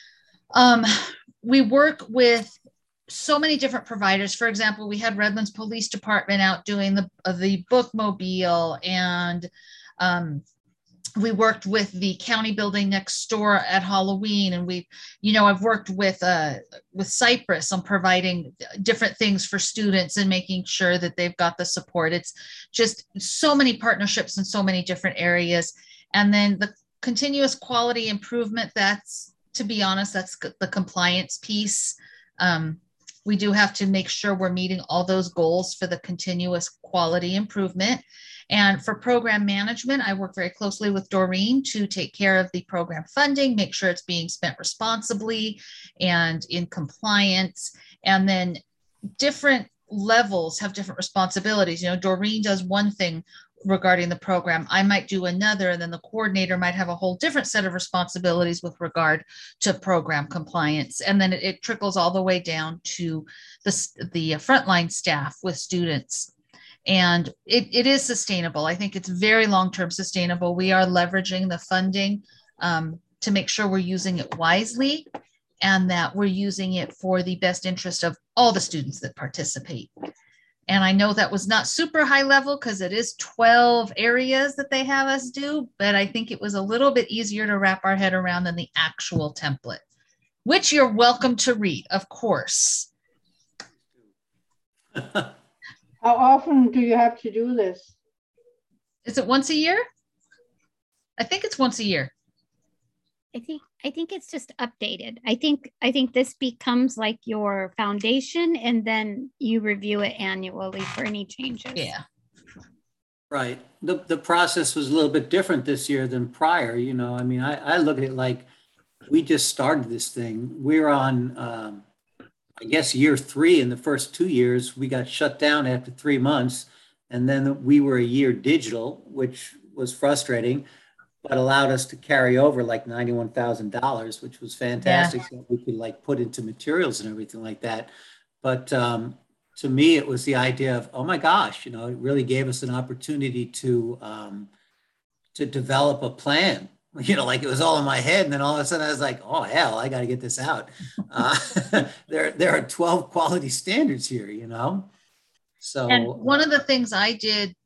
We work with so many different providers. For example, we had Redlands Police Department out doing the bookmobile, and we worked with the county building next door at Halloween. And we, I've worked with Cypress on providing different things for students and making sure that they've got the support. It's just so many partnerships in so many different areas. And then the continuous quality improvement, that's, to be honest, that's the compliance piece. We do have to make sure we're meeting all those goals for the continuous quality improvement. And for program management, I work very closely with Doreen to take care of the program funding, make sure it's being spent responsibly and in compliance. And then different levels have different responsibilities. Doreen does one thing regarding the program, I might do another, and then the coordinator might have a whole different set of responsibilities with regard to program compliance. And then it trickles all the way down to the frontline staff with students. And it is sustainable. I think it's very long-term sustainable. We are leveraging the funding to make sure we're using it wisely and that we're using it for the best interest of all the students that participate. And I know that was not super high level because it is 12 areas that they have us do, but I think it was a little bit easier to wrap our head around than the actual template, which you're welcome to read, of course. How often do you have to do this? Is it once a year? I think it's once a year. I think it's just updated. I think this becomes like your foundation, and then you review it annually for any changes. Yeah. Right. The process was a little bit different this year than prior. I look at it like we just started this thing. We're on, I guess, year 3. In the first 2 years, we got shut down after 3 months. And then we were a year digital, which was frustrating, but allowed us to carry over like $91,000, which was fantastic. Yeah. So we could put into materials and everything like that. But to me, it was the idea of, oh my gosh, it really gave us an opportunity to develop a plan. It was all in my head, and then all of a sudden I was like, oh hell, I got to get this out. There are 12 quality standards here, So and one of the things I did,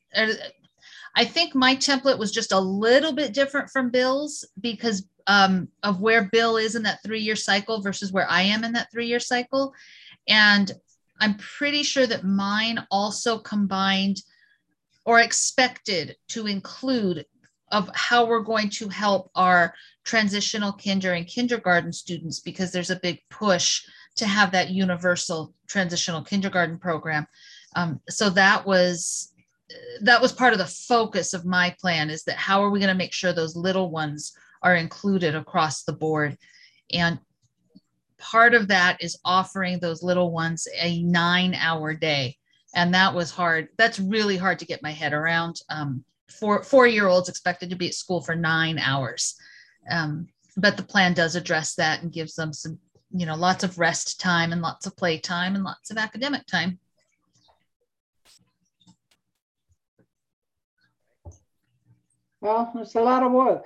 I think my template was just a little bit different from Bill's because of where Bill is in that 3-year cycle versus where I am in that 3-year cycle. And I'm pretty sure that mine also combined or expected to include of how we're going to help our transitional kinder and kindergarten students, because there's a big push to have that universal transitional kindergarten program. So that was part of the focus of my plan, is that how are we going to make sure those little ones are included across the board? And part of that is offering those little ones a 9-hour day. And that was hard. That's really hard to get my head around. 4-year-olds expected to be at school for 9 hours. But the plan does address that and gives them some, lots of rest time and lots of play time and lots of academic time. Well, it's a lot of work.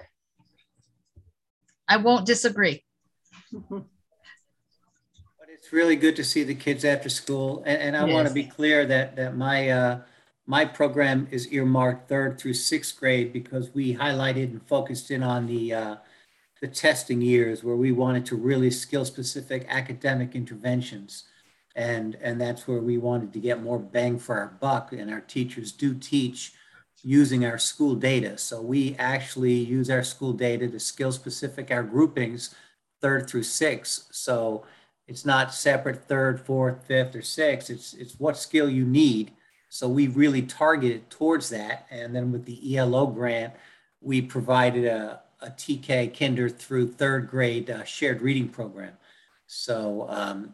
I won't disagree. But it's really good to see the kids after school. And I want to be clear that my program is earmarked 3rd through 6th grade because we highlighted and focused in on the testing years where we wanted to really skill-specific academic interventions. And that's where we wanted to get more bang for our buck. And our teachers do teach using our school data. So we actually use our school data to skill specific our groupings 3rd through 6th. So it's not separate 3rd, 4th, 5th, or 6th. It's what skill you need. So we really targeted towards that. And then with the ELO grant, we provided a TK kinder through 3rd grade shared reading program. So,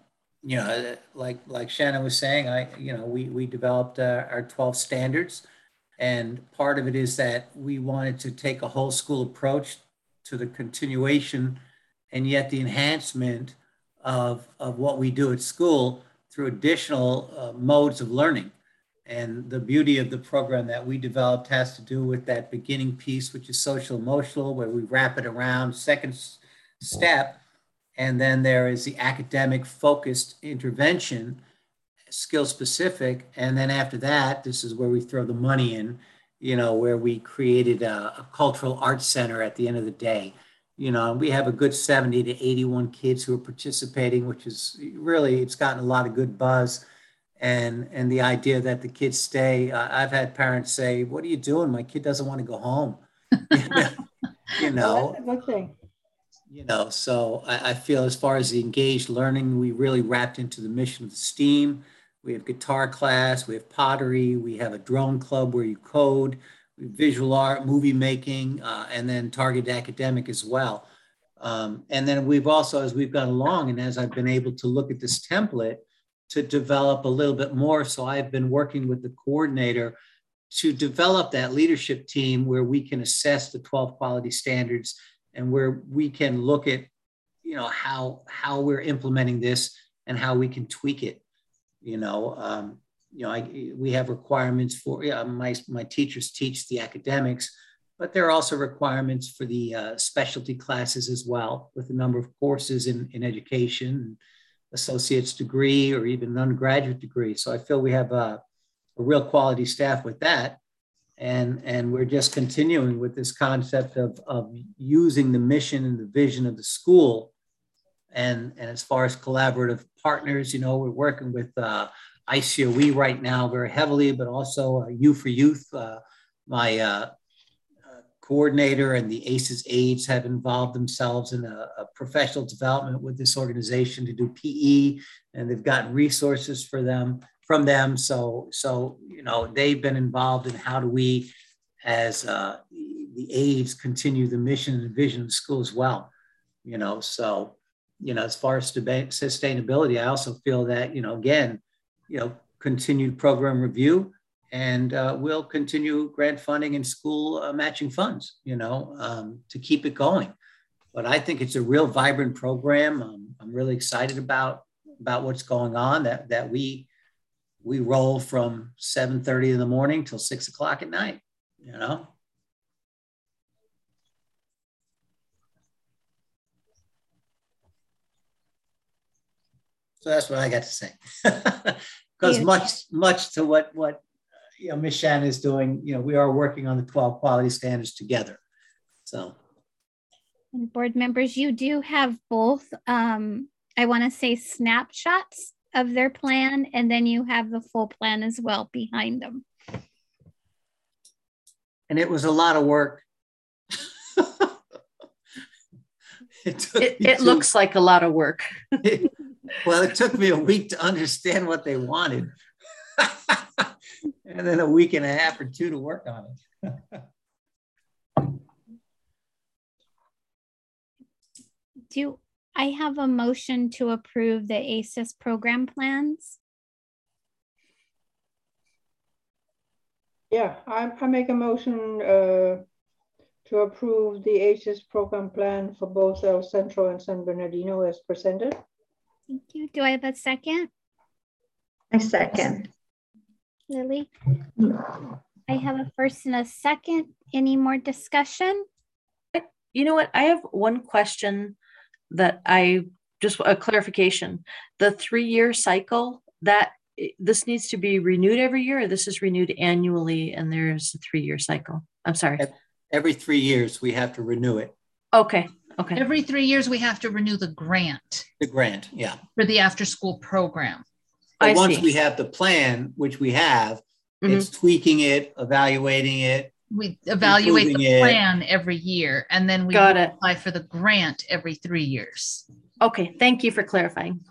like Shannon was saying, we developed our 12 standards. And part of it is that we wanted to take a whole school approach to the continuation and yet the enhancement of what we do at school through additional modes of learning. And the beauty of the program that we developed has to do with that beginning piece, which is social emotional, where we wrap it around second step. And then there is the academic focused intervention, skill specific. And then after that, this is where we throw the money in, you know, where we created a cultural arts center at the end of the day. You know, we have a good 70 to 81 kids who are participating, which is really, it's gotten a lot of good buzz. And the idea that the kids stay, I've had parents say, "What are you doing? My kid doesn't want to go home." You know, Well, that's a good thing. You know, so I feel as far as the engaged learning, we really wrapped into the mission of the STEAM. We have guitar class, we have pottery, we have a drone club where you code, we have visual art, movie making, and then targeted academic as well. And then we've also, as we've gone along and as I've been able to look at this template, to develop a little bit more. So I've been working with the coordinator to develop that leadership team where we can assess the 12 quality standards and where we can look at, you know, how we're implementing this and how we can tweak it. You know, we have requirements for, my teachers teach the academics, but there are also requirements for the specialty classes as well, with a number of courses in education, associate's degree, or even an undergraduate degree. So I feel we have a real quality staff with that. And we're just continuing with this concept of using the mission and the vision of the school. And as far as collaborative partners, you know, we're working with ICOE right now very heavily, but also U for Youth. My coordinator and the ACES aides have involved themselves in a professional development with this organization to do PE, and they've gotten resources from them. So, you know, they've been involved in how do we, as the aides, continue the mission and vision of the school as well. You know, so, you know, as far as sustainability, I also feel that, you know, again, you know, continued program review, and we'll continue grant funding and school matching funds, you know, to keep it going. But I think it's a real vibrant program. I'm really excited about what's going on, that we roll from 7:30 in the morning till 6 o'clock at night, you know. So that's what I got to say. Because much to what you know, Ms. Shannon is doing, you know, we are working on the 12 quality standards together. So. And board members, you do have both, I want to say, snapshots of their plan, and then you have the full plan as well behind them. And it was a lot of work. It looks like a lot of work. Well, it took me a week to understand what they wanted. And then a week and a half or two to work on it. Do I have a motion to approve the ACES program plans? Yeah, I make a motion to approve the ACES program plan for both El Centro and San Bernardino as presented. Thank you. Do I have a second? I second. Lily? I have a first and a second. Any more discussion? You know what? I have one question that a clarification. The 3-year cycle, that this needs to be renewed every year, or this is renewed annually and there's a 3-year cycle? I'm sorry. Every 3 years we have to renew it. Okay. Every 3 years we have to renew the grant. The grant, yeah. For the after school program. But once we have the plan, which we have, it's tweaking it, evaluating it. We evaluate the plan every year, and then we apply for the grant every 3 years. Okay, thank you for clarifying.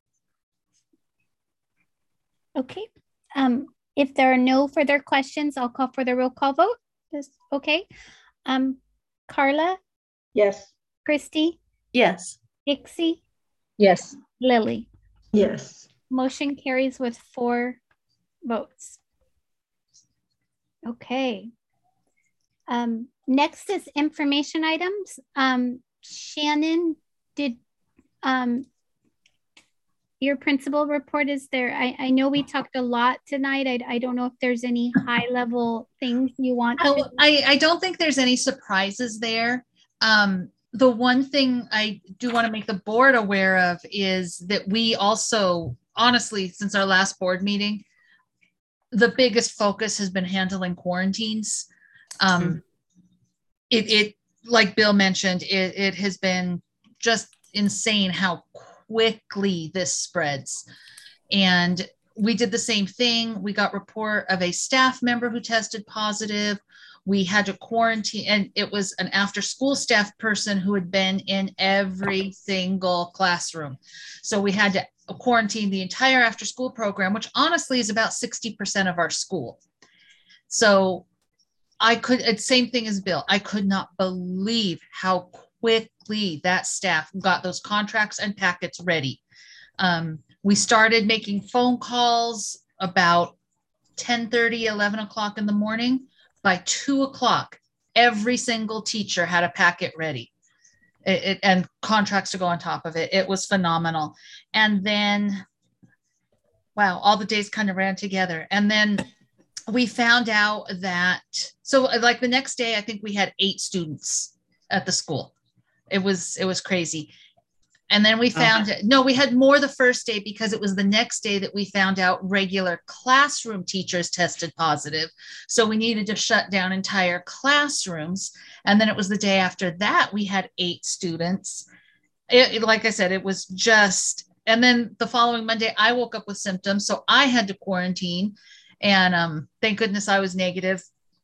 Okay. If there are no further questions, I'll call for the roll call vote. Okay. Carla? Yes. Christy? Yes. Dixie? Yes. Lily? Yes. Motion carries with 4 votes. Okay. Next is information items. Shannon, did your principal report is there? I know we talked a lot tonight. I don't know if there's any high level things you want to. I don't think there's any surprises there. The one thing I do want to make the board aware of is that we also, honestly, since our last board meeting, the biggest focus has been handling quarantines. It like Bill mentioned, it has been just insane how quickly this spreads. And we did the same thing. We got report of a staff member who tested positive. We had to quarantine, and it was an after school staff person who had been in every single classroom. So we had to quarantine the entire after school program, which honestly is about 60% of our school. So same thing as Bill, I could not believe how quickly that staff got those contracts and packets ready. We started making phone calls about 10:30, 11 o'clock in the morning. By 2 o'clock, every single teacher had a packet ready and contracts to go on top of it. It was phenomenal. And then, wow, all the days kind of ran together. And then we found out that, so like the next day, I think we had 8 students at the school. It was crazy. And then we found, no, we had more the first day because it was the next day that we found out regular classroom teachers tested positive. So we needed to shut down entire classrooms. And then it was the day after that, we had 8 students. Like I said, it was just, and then the following Monday, I woke up with symptoms. So I had to quarantine. And thank goodness I was negative.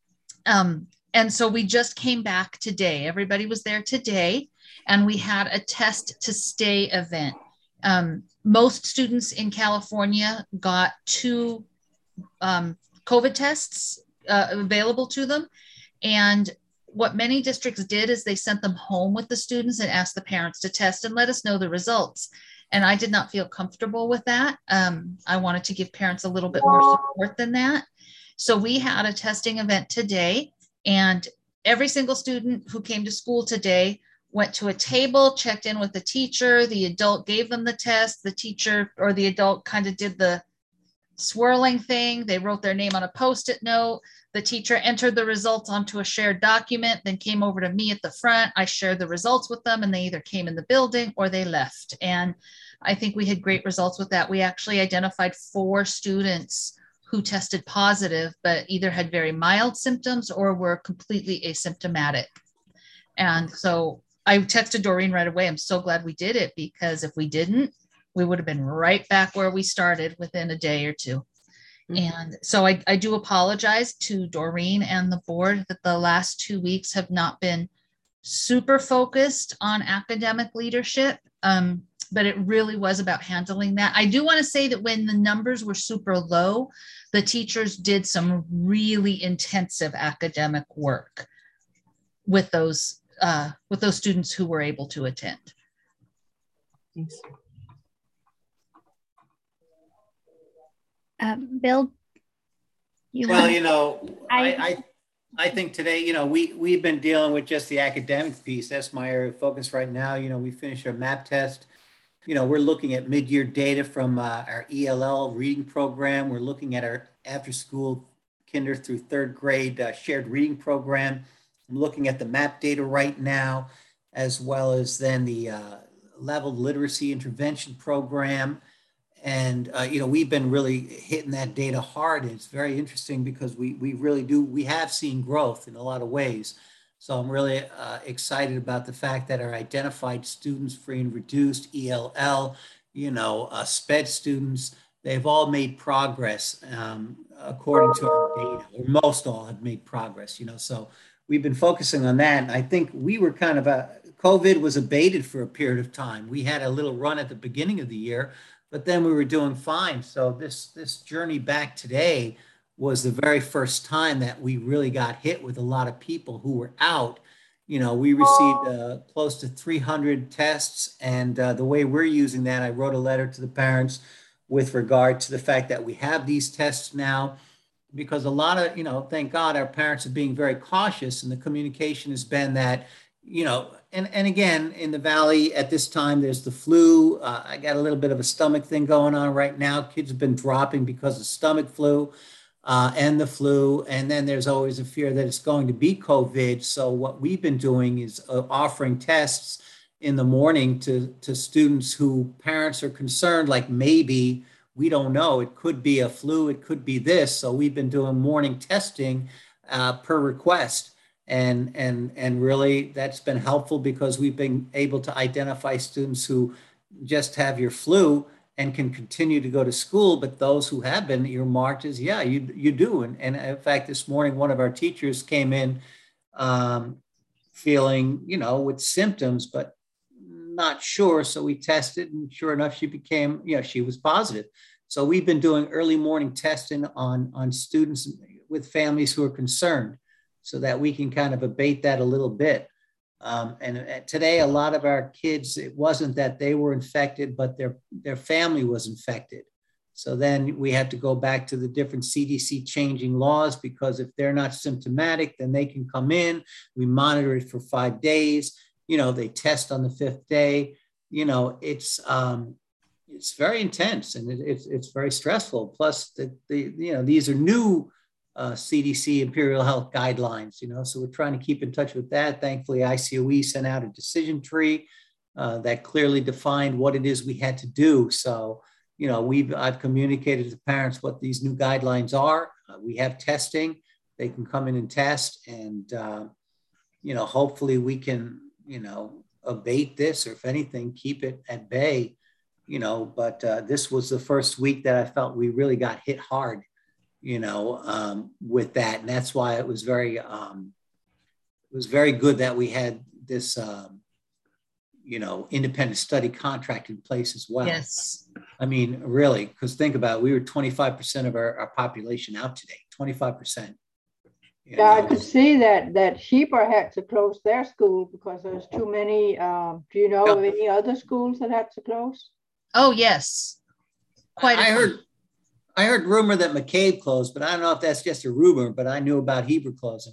And so we just came back today. Everybody was there today. And we had a test to stay event. Most students in California got 2 COVID tests available to them. And what many districts did is they sent them home with the students and asked the parents to test and let us know the results. And I did not feel comfortable with that. I wanted to give parents a little bit more support than that. So we had a testing event today, and every single student who came to school today went to a table, checked in with the teacher, the adult gave them the test, the teacher or the adult kind of did the swirling thing. They wrote their name on a Post-it note. The teacher entered the results onto a shared document, then came over to me at the front. I shared the results with them, and they either came in the building or they left. And I think we had great results with that. We actually identified 4 students who tested positive, but either had very mild symptoms or were completely asymptomatic. And so I texted Doreen right away. I'm so glad we did it, because if we didn't, we would have been right back where we started within a day or 2. Mm-hmm. And so I do apologize to Doreen and the board that the last 2 weeks have not been super focused on academic leadership. But it really was about handling that. I do want to say that when the numbers were super low, the teachers did some really intensive academic work with those students who were able to attend. Thanks. Bill, I think today, we've been dealing with just the academic piece. That's my area of focus right now. We finished our MAP test. We're looking at mid-year data from our ELL reading program. We're looking at our after-school kinder through 3rd grade shared reading program. I'm looking at the MAP data right now, as well as then the level literacy intervention program. And, we've been really hitting that data hard. And it's very interesting because we have seen growth in a lot of ways. So I'm really excited about the fact that our identified students, free and reduced, ELL, SPED students, they've all made progress according to our data, or most all have made progress, so we've been focusing on that. And I think we were kind of COVID was abated for a period of time. We had a little run at the beginning of the year, but then we were doing fine. So this journey back today was the very first time that we really got hit with a lot of people who were out. We received close to 300 tests. And the way we're using that, I wrote a letter to the parents with regard to the fact that we have these tests now. because a lot of, thank God our parents are being very cautious, and the communication has been that, and again, in the Valley at this time, there's the flu. I got a little bit of a stomach thing going on right now. Kids have been dropping because of stomach flu and the flu. And then there's always a fear that it's going to be COVID. So what we've been doing is offering tests in the morning to students who parents are concerned, like maybe, we don't know, it could be a flu, it could be this. So we've been doing morning testing per request. And really that's been helpful because we've been able to identify students who just have your flu and can continue to go to school, but those who have been earmarked as, yeah, you do. And in fact, this morning, one of our teachers came in feeling, with symptoms, but not sure. So we tested, and sure enough, she was positive. So we've been doing early morning testing on students with families who are concerned, so that we can kind of abate that a little bit. And today, a lot of our kids, it wasn't that they were infected, but their family was infected. So then we had to go back to the different CDC changing laws, because if they're not symptomatic, then they can come in. We monitor it for 5 days. They test on the 5th day. It's very intense, and it's very stressful. Plus, these are new CDC Imperial Health guidelines, so we're trying to keep in touch with that. Thankfully, ICOE sent out a decision tree that clearly defined what it is we had to do. So, I've communicated to parents what these new guidelines are. We have testing. They can come in and test, and, hopefully we can, abate this, or if anything, keep it at bay, but this was the first week that I felt we really got hit hard, with that. And that's why it was very good that we had this, independent study contract in place as well. Yes. I mean, really, because think about it, we were 25% of our population out today, 25%. Yeah, I could see that Heber had to close their school because there's too many. Do you know of any other schools that had to close? Oh, yes. I heard rumor that McCabe closed, but I don't know if that's just a rumor, but I knew about Heber closing,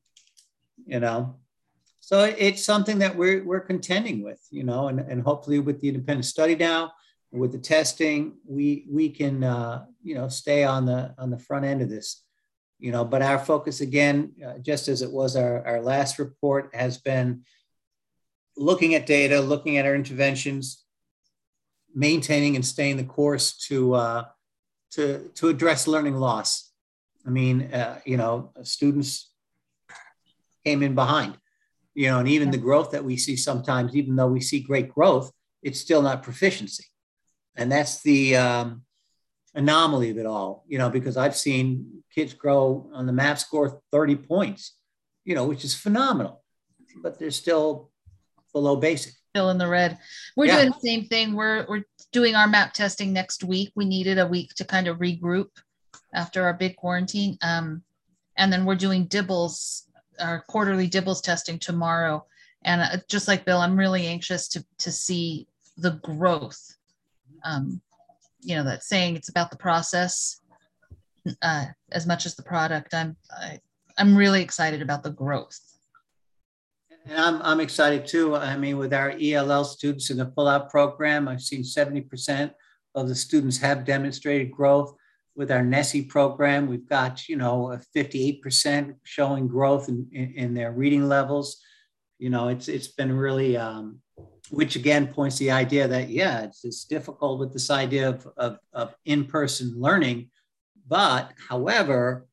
So it's something that we're contending with, and hopefully with the independent study now, with the testing, we can, stay on the front end of this. But our focus again, just as it was our last report, has been looking at data, looking at our interventions, maintaining and staying the course to address learning loss. I mean, students came in behind, and even the growth that we see sometimes, even though we see great growth, it's still not proficiency. And that's the anomaly of it all, because I've seen kids grow on the MAP score 30 points, which is phenomenal, but they're still below basic. Still in the red. We're doing the same thing. We're doing our MAP testing next week. We needed a week to kind of regroup after our big quarantine. And then we're doing DIBELS, our quarterly DIBELS testing tomorrow. And just like Bill, I'm really anxious to see the growth. That's saying it's about the process as much as the product. I'm really excited about the growth. And I'm excited too. I mean, with our ELL students in the pull-out program, I've seen 70% of the students have demonstrated growth. With our NESE program, we've got, 58% showing growth in their reading levels. It's been really, which again points to the idea that, it's difficult with this idea of in-person learning. But however,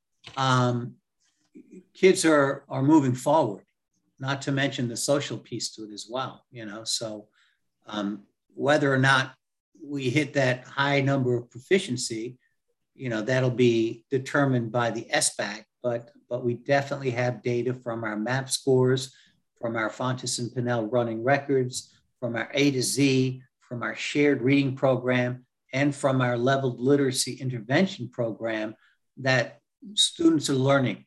kids are moving forward, not to mention the social piece to it as well, So whether or not we hit that high number of proficiency, that'll be determined by the SBAC, but we definitely have data from our MAP scores, from our Fontes and Pinnell running records, from our A to Z, from our shared reading program, and from our leveled literacy intervention program that students are learning.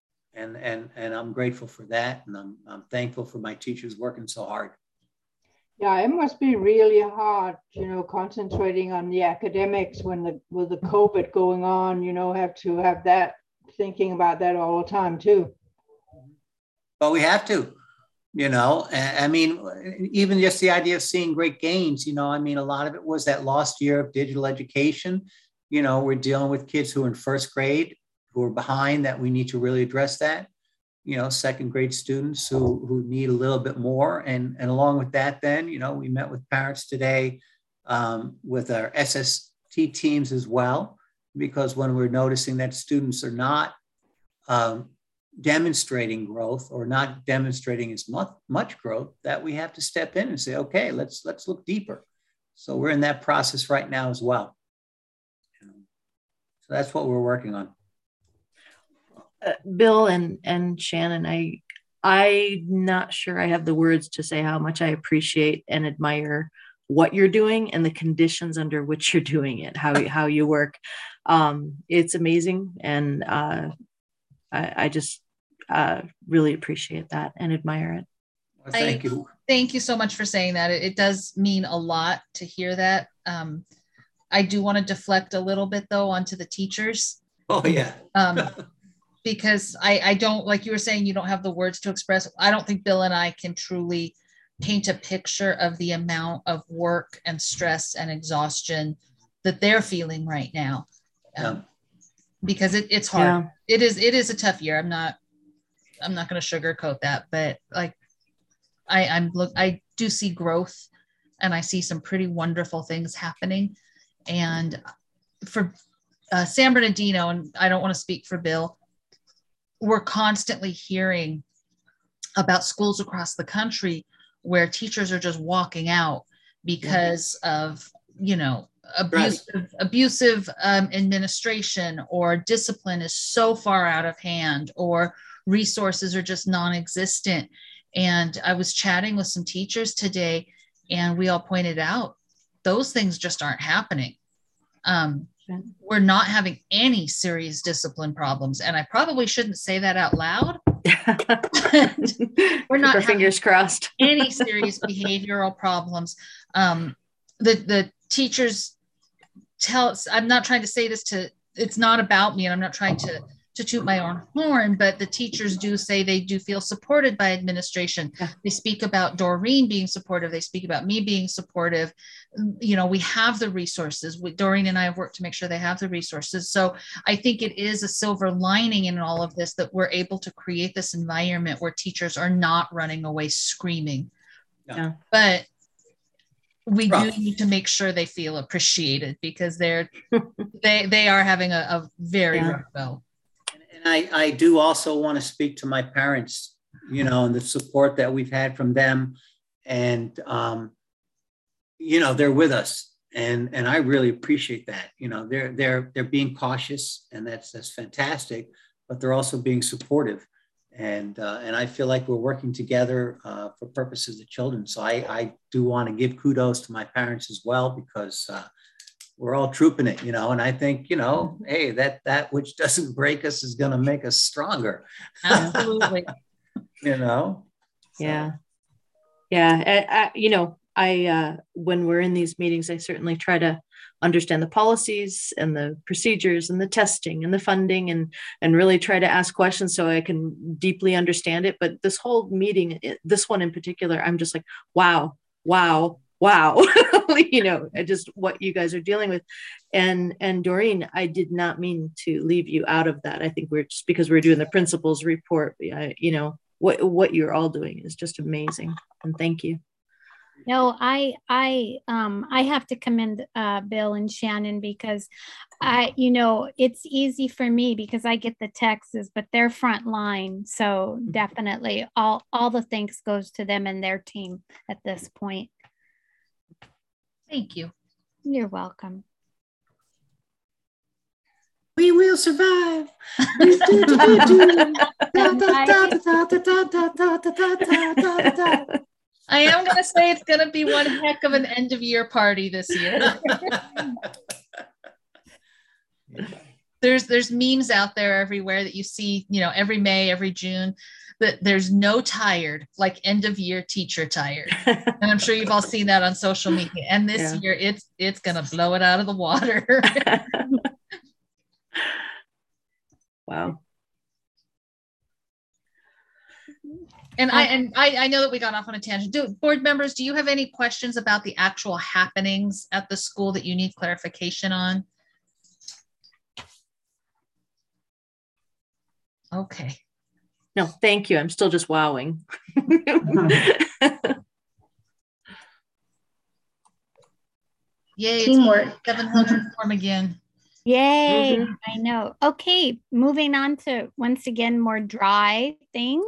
And I'm grateful for that. And I'm thankful for my teachers working so hard. Yeah, it must be really hard, concentrating on the academics with the COVID going on, have to have that thinking about that all the time too. But we have to, I mean, even just the idea of seeing great gains, I mean, a lot of it was that lost year of digital education. We're dealing with kids who are in first grade, who are behind, that we need to really address that. Second grade students who need a little bit more. And along with that, then, we met with parents today with our SST teams as well, because when we're noticing that students are not demonstrating growth or not demonstrating as much growth, that we have to step in and say, okay, let's look deeper. So we're in that process right now as well. So that's what we're working on. Bill and Shannon, I'm not sure I have the words to say how much I appreciate and admire what you're doing and the conditions under which you're doing it, how you work. It's amazing. And I just really appreciate that and admire it. Well, thank you. Thank you so much for saying that. It does mean a lot to hear that. I do want to deflect a little bit though onto the teachers. Oh yeah. Because I don't, like you were saying, you don't have the words to express. I don't think Bill and I can truly paint a picture of the amount of work and stress and exhaustion that they're feeling right now. Because it's hard. Yeah. It is a tough year. I'm not going to sugarcoat that, but like I do see growth and I see some pretty wonderful things happening. And for San Bernardino, and I don't want to speak for Bill, we're constantly hearing about schools across the country where teachers are just walking out because of, abusive administration, or discipline is so far out of hand, or resources are just non-existent. And I was chatting with some teachers today, and we all pointed out those things just aren't happening. We're not having any serious discipline problems. And I probably shouldn't say that out loud. We're not having fingers crossed. any serious behavioral problems. The teachers tell us, I'm not trying to say this it's not about me, and I'm not trying to toot my own horn, but the teachers do say they do feel supported by administration. Yeah. They speak about Doreen being supportive. They speak about me being supportive. We have the resources. Doreen and I have worked to make sure they have the resources. So I think it is a silver lining in all of this that we're able to create this environment where teachers are not running away screaming. Yeah. But we do need to make sure they feel appreciated, because they are having a very rough go. And I do also want to speak to my parents, and the support that we've had from them. And, they're with us, and I really appreciate that. They're being cautious, and that's fantastic, but they're also being supportive. And I feel like we're working together for purposes of children. So I do want to give kudos to my parents as well, because we're all trooping it, and I think, hey, that which doesn't break us is going to make us stronger. Absolutely. So. Yeah. Yeah. I when we're in these meetings, I certainly try to understand the policies and the procedures and the testing and the funding, and really try to ask questions so I can deeply understand it. But this whole meeting, this one in particular, I'm just like, wow. Just what you guys are dealing with. And Doreen, I did not mean to leave you out of that. I think we're just, because we're doing the principals report, what you're all doing is just amazing. And thank you. No, I have to commend Bill and Shannon, because it's easy for me because I get the texts, but they're front line. So definitely all the thanks goes to them and their team at this point. Thank you. You're welcome. We will survive. I am going to say it's going to be one heck of an end of year party this year. There's memes out there everywhere that you see, every May, every June. that there's no tired, like end of year teacher tired. And I'm sure you've all seen that on social media. And this year it's going to blow it out of the water. Wow. And I know that we got off on a tangent. Board members, do you have any questions about the actual happenings at the school that you need clarification on? Okay. No, thank you. I'm still just wowing. Yay. Teamwork. 700 form again. Yay, I know. Okay, moving on to, once again, more dry things.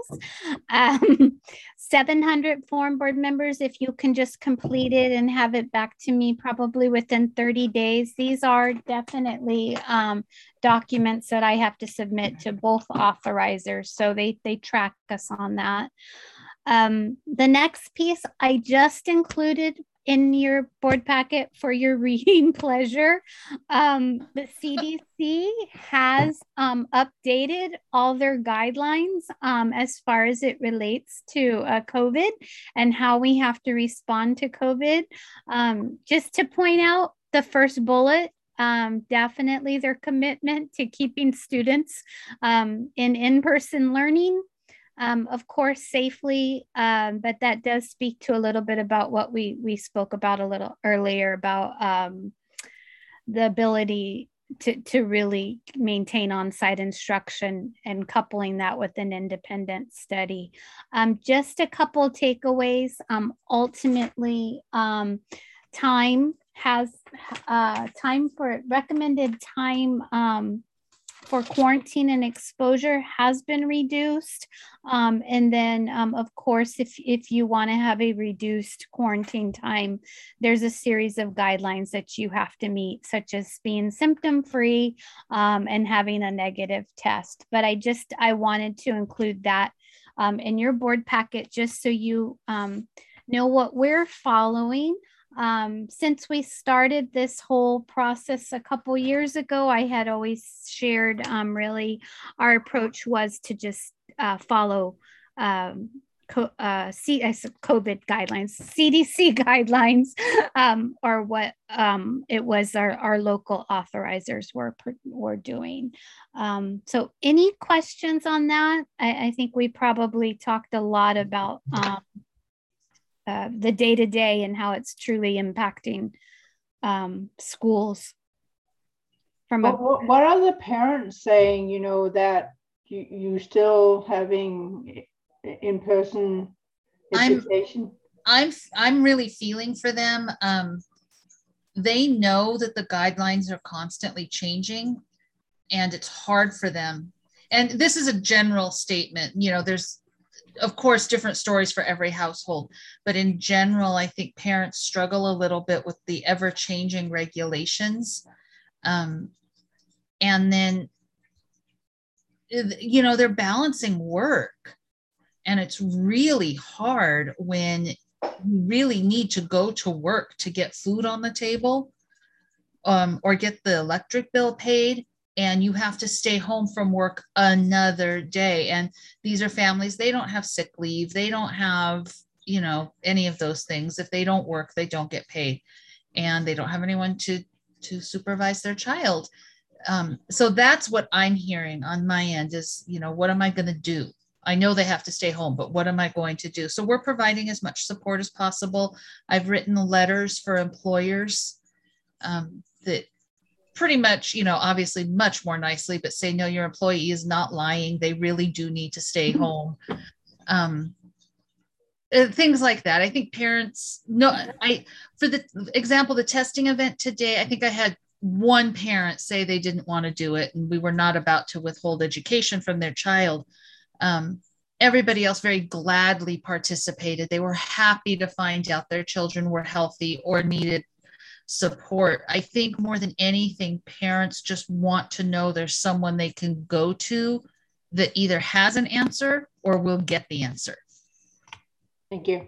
700 form, board members, if you can just complete it and have it back to me probably within 30 days. These are definitely documents that I have to submit to both authorizers, so they track us on that. The next piece I just included in your board packet for your reading pleasure. The CDC has updated all their guidelines as far as it relates to COVID and how we have to respond to COVID. Just to point out the first bullet, definitely their commitment to keeping students in-person learning. Of course, safely, but that does speak to a little bit about what we spoke about a little earlier about the ability to really maintain on-site instruction and coupling that with an independent study. Just a couple takeaways. Ultimately, time has recommended time for quarantine and exposure has been reduced. And then, of course, if you want to have a reduced quarantine time, there's a series of guidelines that you have to meet, such as being symptom-free and having a negative test. But I wanted to include that in your board packet, just so you know what we're following. Since we started this whole process a couple years ago, I had always shared really our approach was to just follow COVID guidelines, CDC guidelines, or what it was our local authorizers were doing. So any questions on that? I think we probably talked a lot about the day-to-day and how it's truly impacting schools. What are the parents saying, you know, that you still having in-person education? I'm really feeling for them. They know that the guidelines are constantly changing and it's hard for them. And this is a general statement, you know, there's of course, different stories for every household, but in general, I think parents struggle a little bit with the ever-changing regulations. And then, you know, they're balancing work, and it's really hard when you really need to go to work to get food on the table or get the electric bill paid. And you have to stay home from work another day. And these are families, they don't have sick leave. They don't have, you know, any of those things. If they don't work, they don't get paid. And they don't have anyone to supervise their child. So that's what I'm hearing on my end is, you know, what am I going to do? I know they have to stay home, but what am I going to do? So we're providing as much support as possible. I've written letters for employers that pretty much, you know, obviously much more nicely, but say, no, your employee is not lying. They really do need to stay home. Things like that. I think parents, for the example, the testing event today, I think I had one parent say they didn't want to do it and we were not about to withhold education from their child. Everybody else very gladly participated. They were happy to find out their children were healthy or needed support. I think more than anything, parents just want to know there's someone they can go to that either has an answer or will get the answer. Thank you.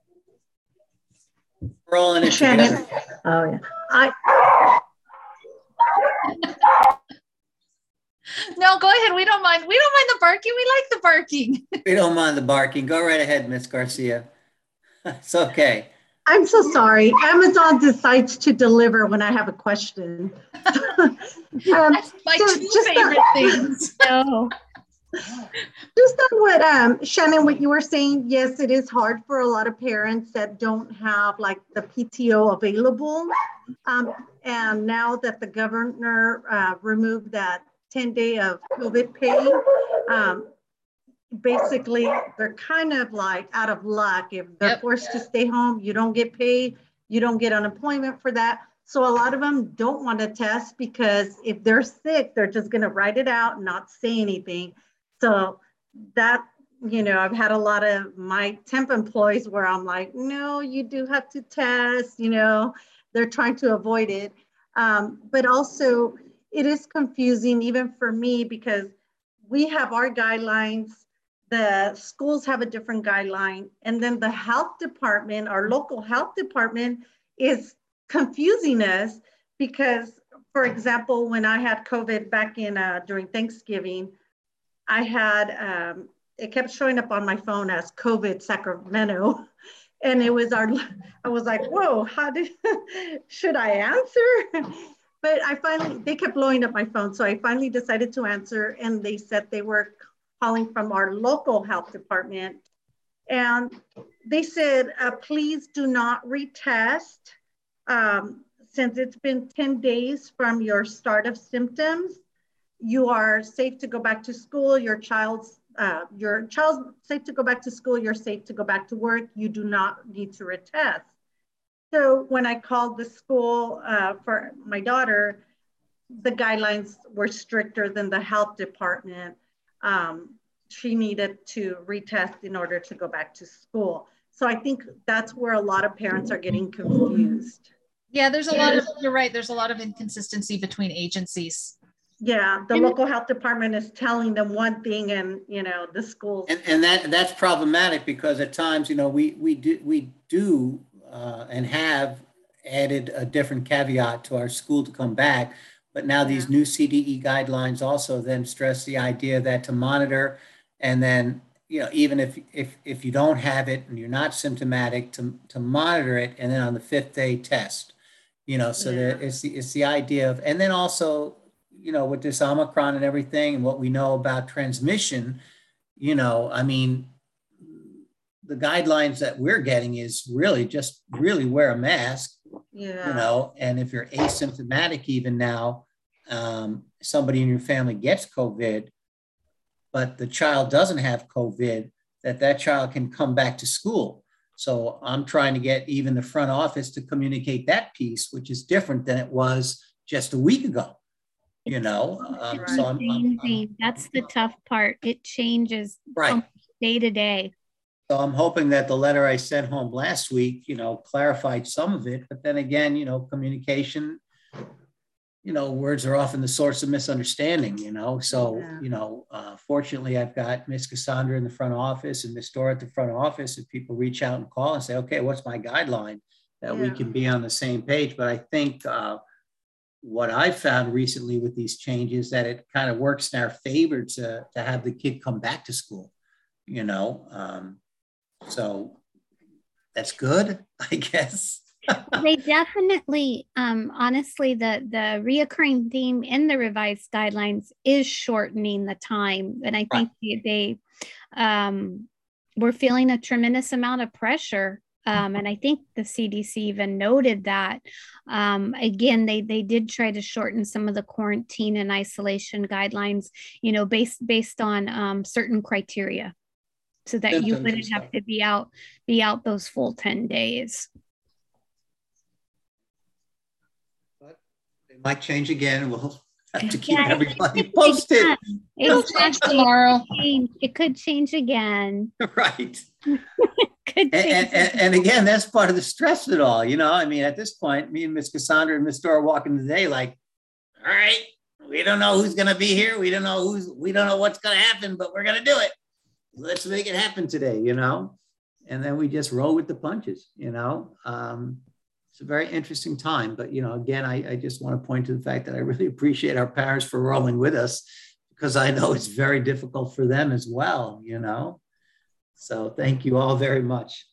We're all in it together. Oh yeah. No, No, go ahead. We don't mind. We don't mind the barking. We like the barking. We don't mind the barking. Go right ahead, Miss Garcia. It's okay. I'm so sorry. Amazon decides to deliver when I have a question. That's my two favorite things. No. Just on what Shannon, what you were saying, yes, it is hard for a lot of parents that don't have like the PTO available. And now that the governor removed that 10-day of COVID pay, basically they're kind of like out of luck. If they're forced to stay home, you don't get paid, you don't get unemployment for that. So a lot of them don't want to test because if they're sick, they're just going to write it out and not say anything. So that, you know, I've had a lot of my temp employees where I'm like, no, you do have to test, you know, they're trying to avoid it. But also it is confusing even for me because we have our guidelines, the schools have a different guideline, and then the health department, our local health department is confusing us because, for example, when I had COVID back in during Thanksgiving, I had, it kept showing up on my phone as COVID Sacramento. And it was I was like, whoa, should I answer? But they kept blowing up my phone. So I finally decided to answer, and they said they were calling from our local health department. And they said, please do not retest. Since it's been 10 days from your start of symptoms, you are safe to go back to school. Your child's safe to go back to school. You're safe to go back to work. You do not need to retest. So when I called the school for my daughter, the guidelines were stricter than the health department. She needed to retest in order to go back to school. So I think that's where a lot of parents are getting confused. Yeah, there's a lot of, you're right, there's a lot of inconsistency between agencies. Yeah, the local health department is telling them one thing, and you know the schools. And that's problematic because at times, you know, we do and have added a different caveat to our school to come back, but now these new CDE guidelines also then stress the idea that to monitor, and then you know even if you don't have it and you're not symptomatic, to monitor it, and then on the 5th day test, you know, so that it's the idea of, and then also, you know, with this Omicron and everything and what we know about transmission, you know, I mean, the guidelines that we're getting is really just really wear a mask, you know, and if you're asymptomatic even now, somebody in your family gets COVID, but the child doesn't have COVID, that child can come back to school. So I'm trying to get even the front office to communicate that piece, which is different than it was just a week ago. You know, so that's the tough part. It changes right day to day. So I'm hoping that the letter I sent home last week, you know, clarified some of it. But then again, you know, communication, you know, words are often the source of misunderstanding, you know. So, you know, fortunately, I've got Miss Cassandra in the front office and Miss Dora at the front office. If people reach out and call and say, okay, what's my guideline, that we can be on the same page. But I think what I've found recently with these changes, that it kind of works in our favor to have the kid come back to school, you know. So that's good, I guess. They definitely, honestly, the reoccurring theme in the revised guidelines is shortening the time. And I think they were feeling a tremendous amount of pressure. And I think the CDC even noted that. Again, they did try to shorten some of the quarantine and isolation guidelines, you know, based on certain criteria, so that you wouldn't have to be out those full 10 days. But it might change again. We'll have to keep everybody posted. It'll change tomorrow. It could change again. Right. And again, that's part of the stress of it all. You know, I mean, at this point, me and Miss Cassandra and Miss Dora walking today, like, all right, we don't know who's going to be here. We don't know what's going to happen, but we're going to do it. Let's make it happen today, you know? And then we just roll with the punches, you know? It's a very interesting time, but, you know, again, I just want to point to the fact that I really appreciate our parents for rolling with us, because I know it's very difficult for them as well, you know. So thank you all very much.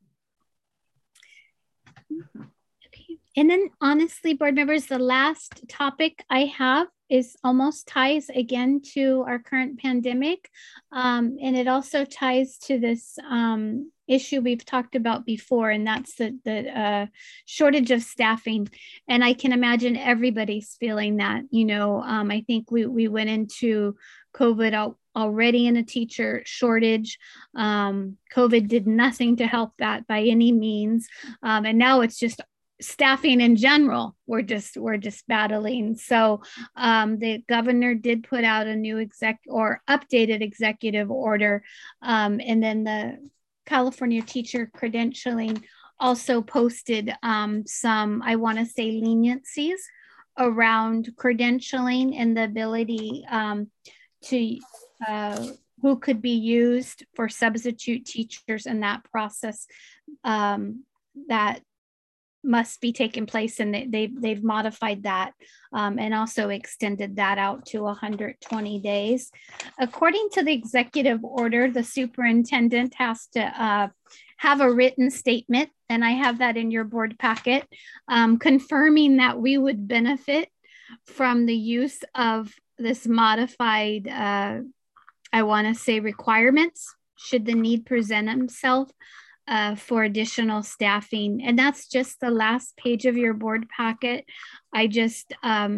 Okay. And then honestly, board members, the last topic I have is almost ties again to our current pandemic. And it also ties to this issue we've talked about before, and that's the shortage of staffing. And I can imagine everybody's feeling that, you know. I think we went into COVID already in a teacher shortage. COVID did nothing to help that by any means. And now it's just staffing in general. We're just battling. So the governor did put out a new updated executive order. And then the California Teacher Credentialing also posted some, I want to say, leniencies around credentialing and the ability to who could be used for substitute teachers in that process that must be taking place, and they've modified that and also extended that out to 120 days. According to the executive order, the superintendent has to have a written statement, and I have that in your board packet, confirming that we would benefit from the use of this modified, I want to say, requirements should the need present itself for additional staffing. And that's just the last page of your board packet. I just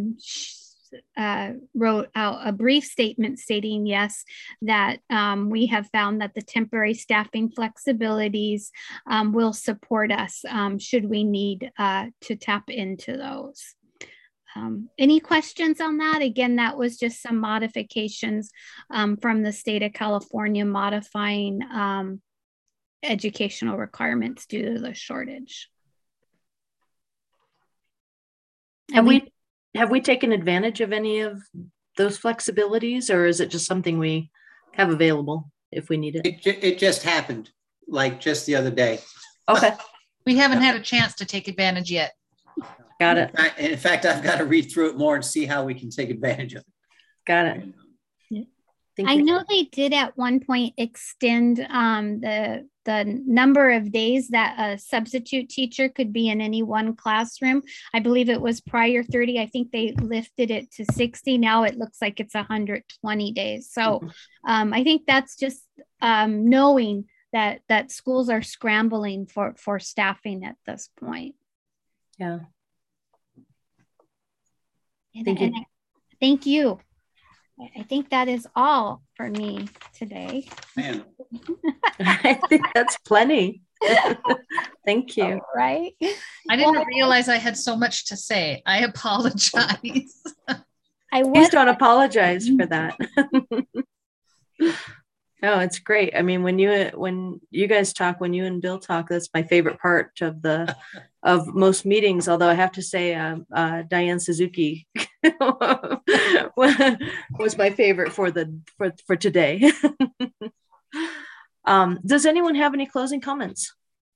wrote out a brief statement stating, yes, that we have found that the temporary staffing flexibilities will support us should we need to tap into those. Any questions on that? Again, that was just some modifications from the state of California modifying educational requirements due to the shortage. Have we taken advantage of any of those flexibilities, or is it just something we have available if we need it? It just happened, like just the other day. Okay. We haven't had a chance to take advantage yet. Got it. In fact, I've got to read through it more and see how we can take advantage of it. Got it. I know they did at one point extend the number of days that a substitute teacher could be in any one classroom. I believe it was prior 30. I think they lifted it to 60. Now it looks like it's 120 days. So I think that's just knowing that schools are scrambling for staffing at this point. Yeah. Thank you. I think that is all for me today. Man. I think that's plenty. Thank you. All right. I didn't realize I had so much to say. I apologize. Please don't apologize for that. No, it's great. I mean, when you guys talk, when you and Bill talk, that's my favorite part of most meetings. Although I have to say, Diane Suzuki was my favorite for today. Does anyone have any closing comments?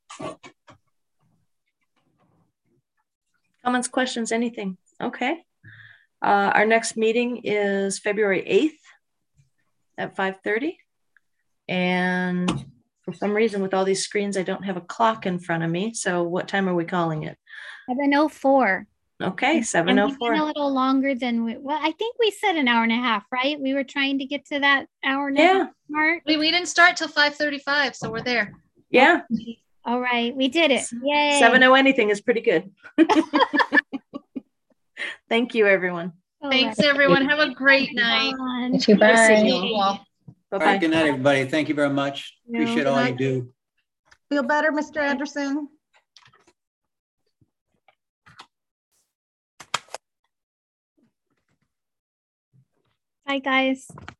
Comments, questions, anything? Okay. Our next meeting is February 8th at 5:30. And for some reason, with all these screens, I don't have a clock in front of me. So what time are we calling it? 7:04. Okay, 7:04. A little longer than I think we said an hour and a half, right? We were trying to get to that hour and a half mark. We didn't start till 5:35, so we're there. Yeah. All right, we did it. Yay. 7:00 anything is pretty good. Thank you, everyone. Thanks, everyone. Have a great night. Thank you. Bye. All right, good night, everybody. Thank you very much. Appreciate all you do. Feel better, Mr. Anderson? Bye, guys.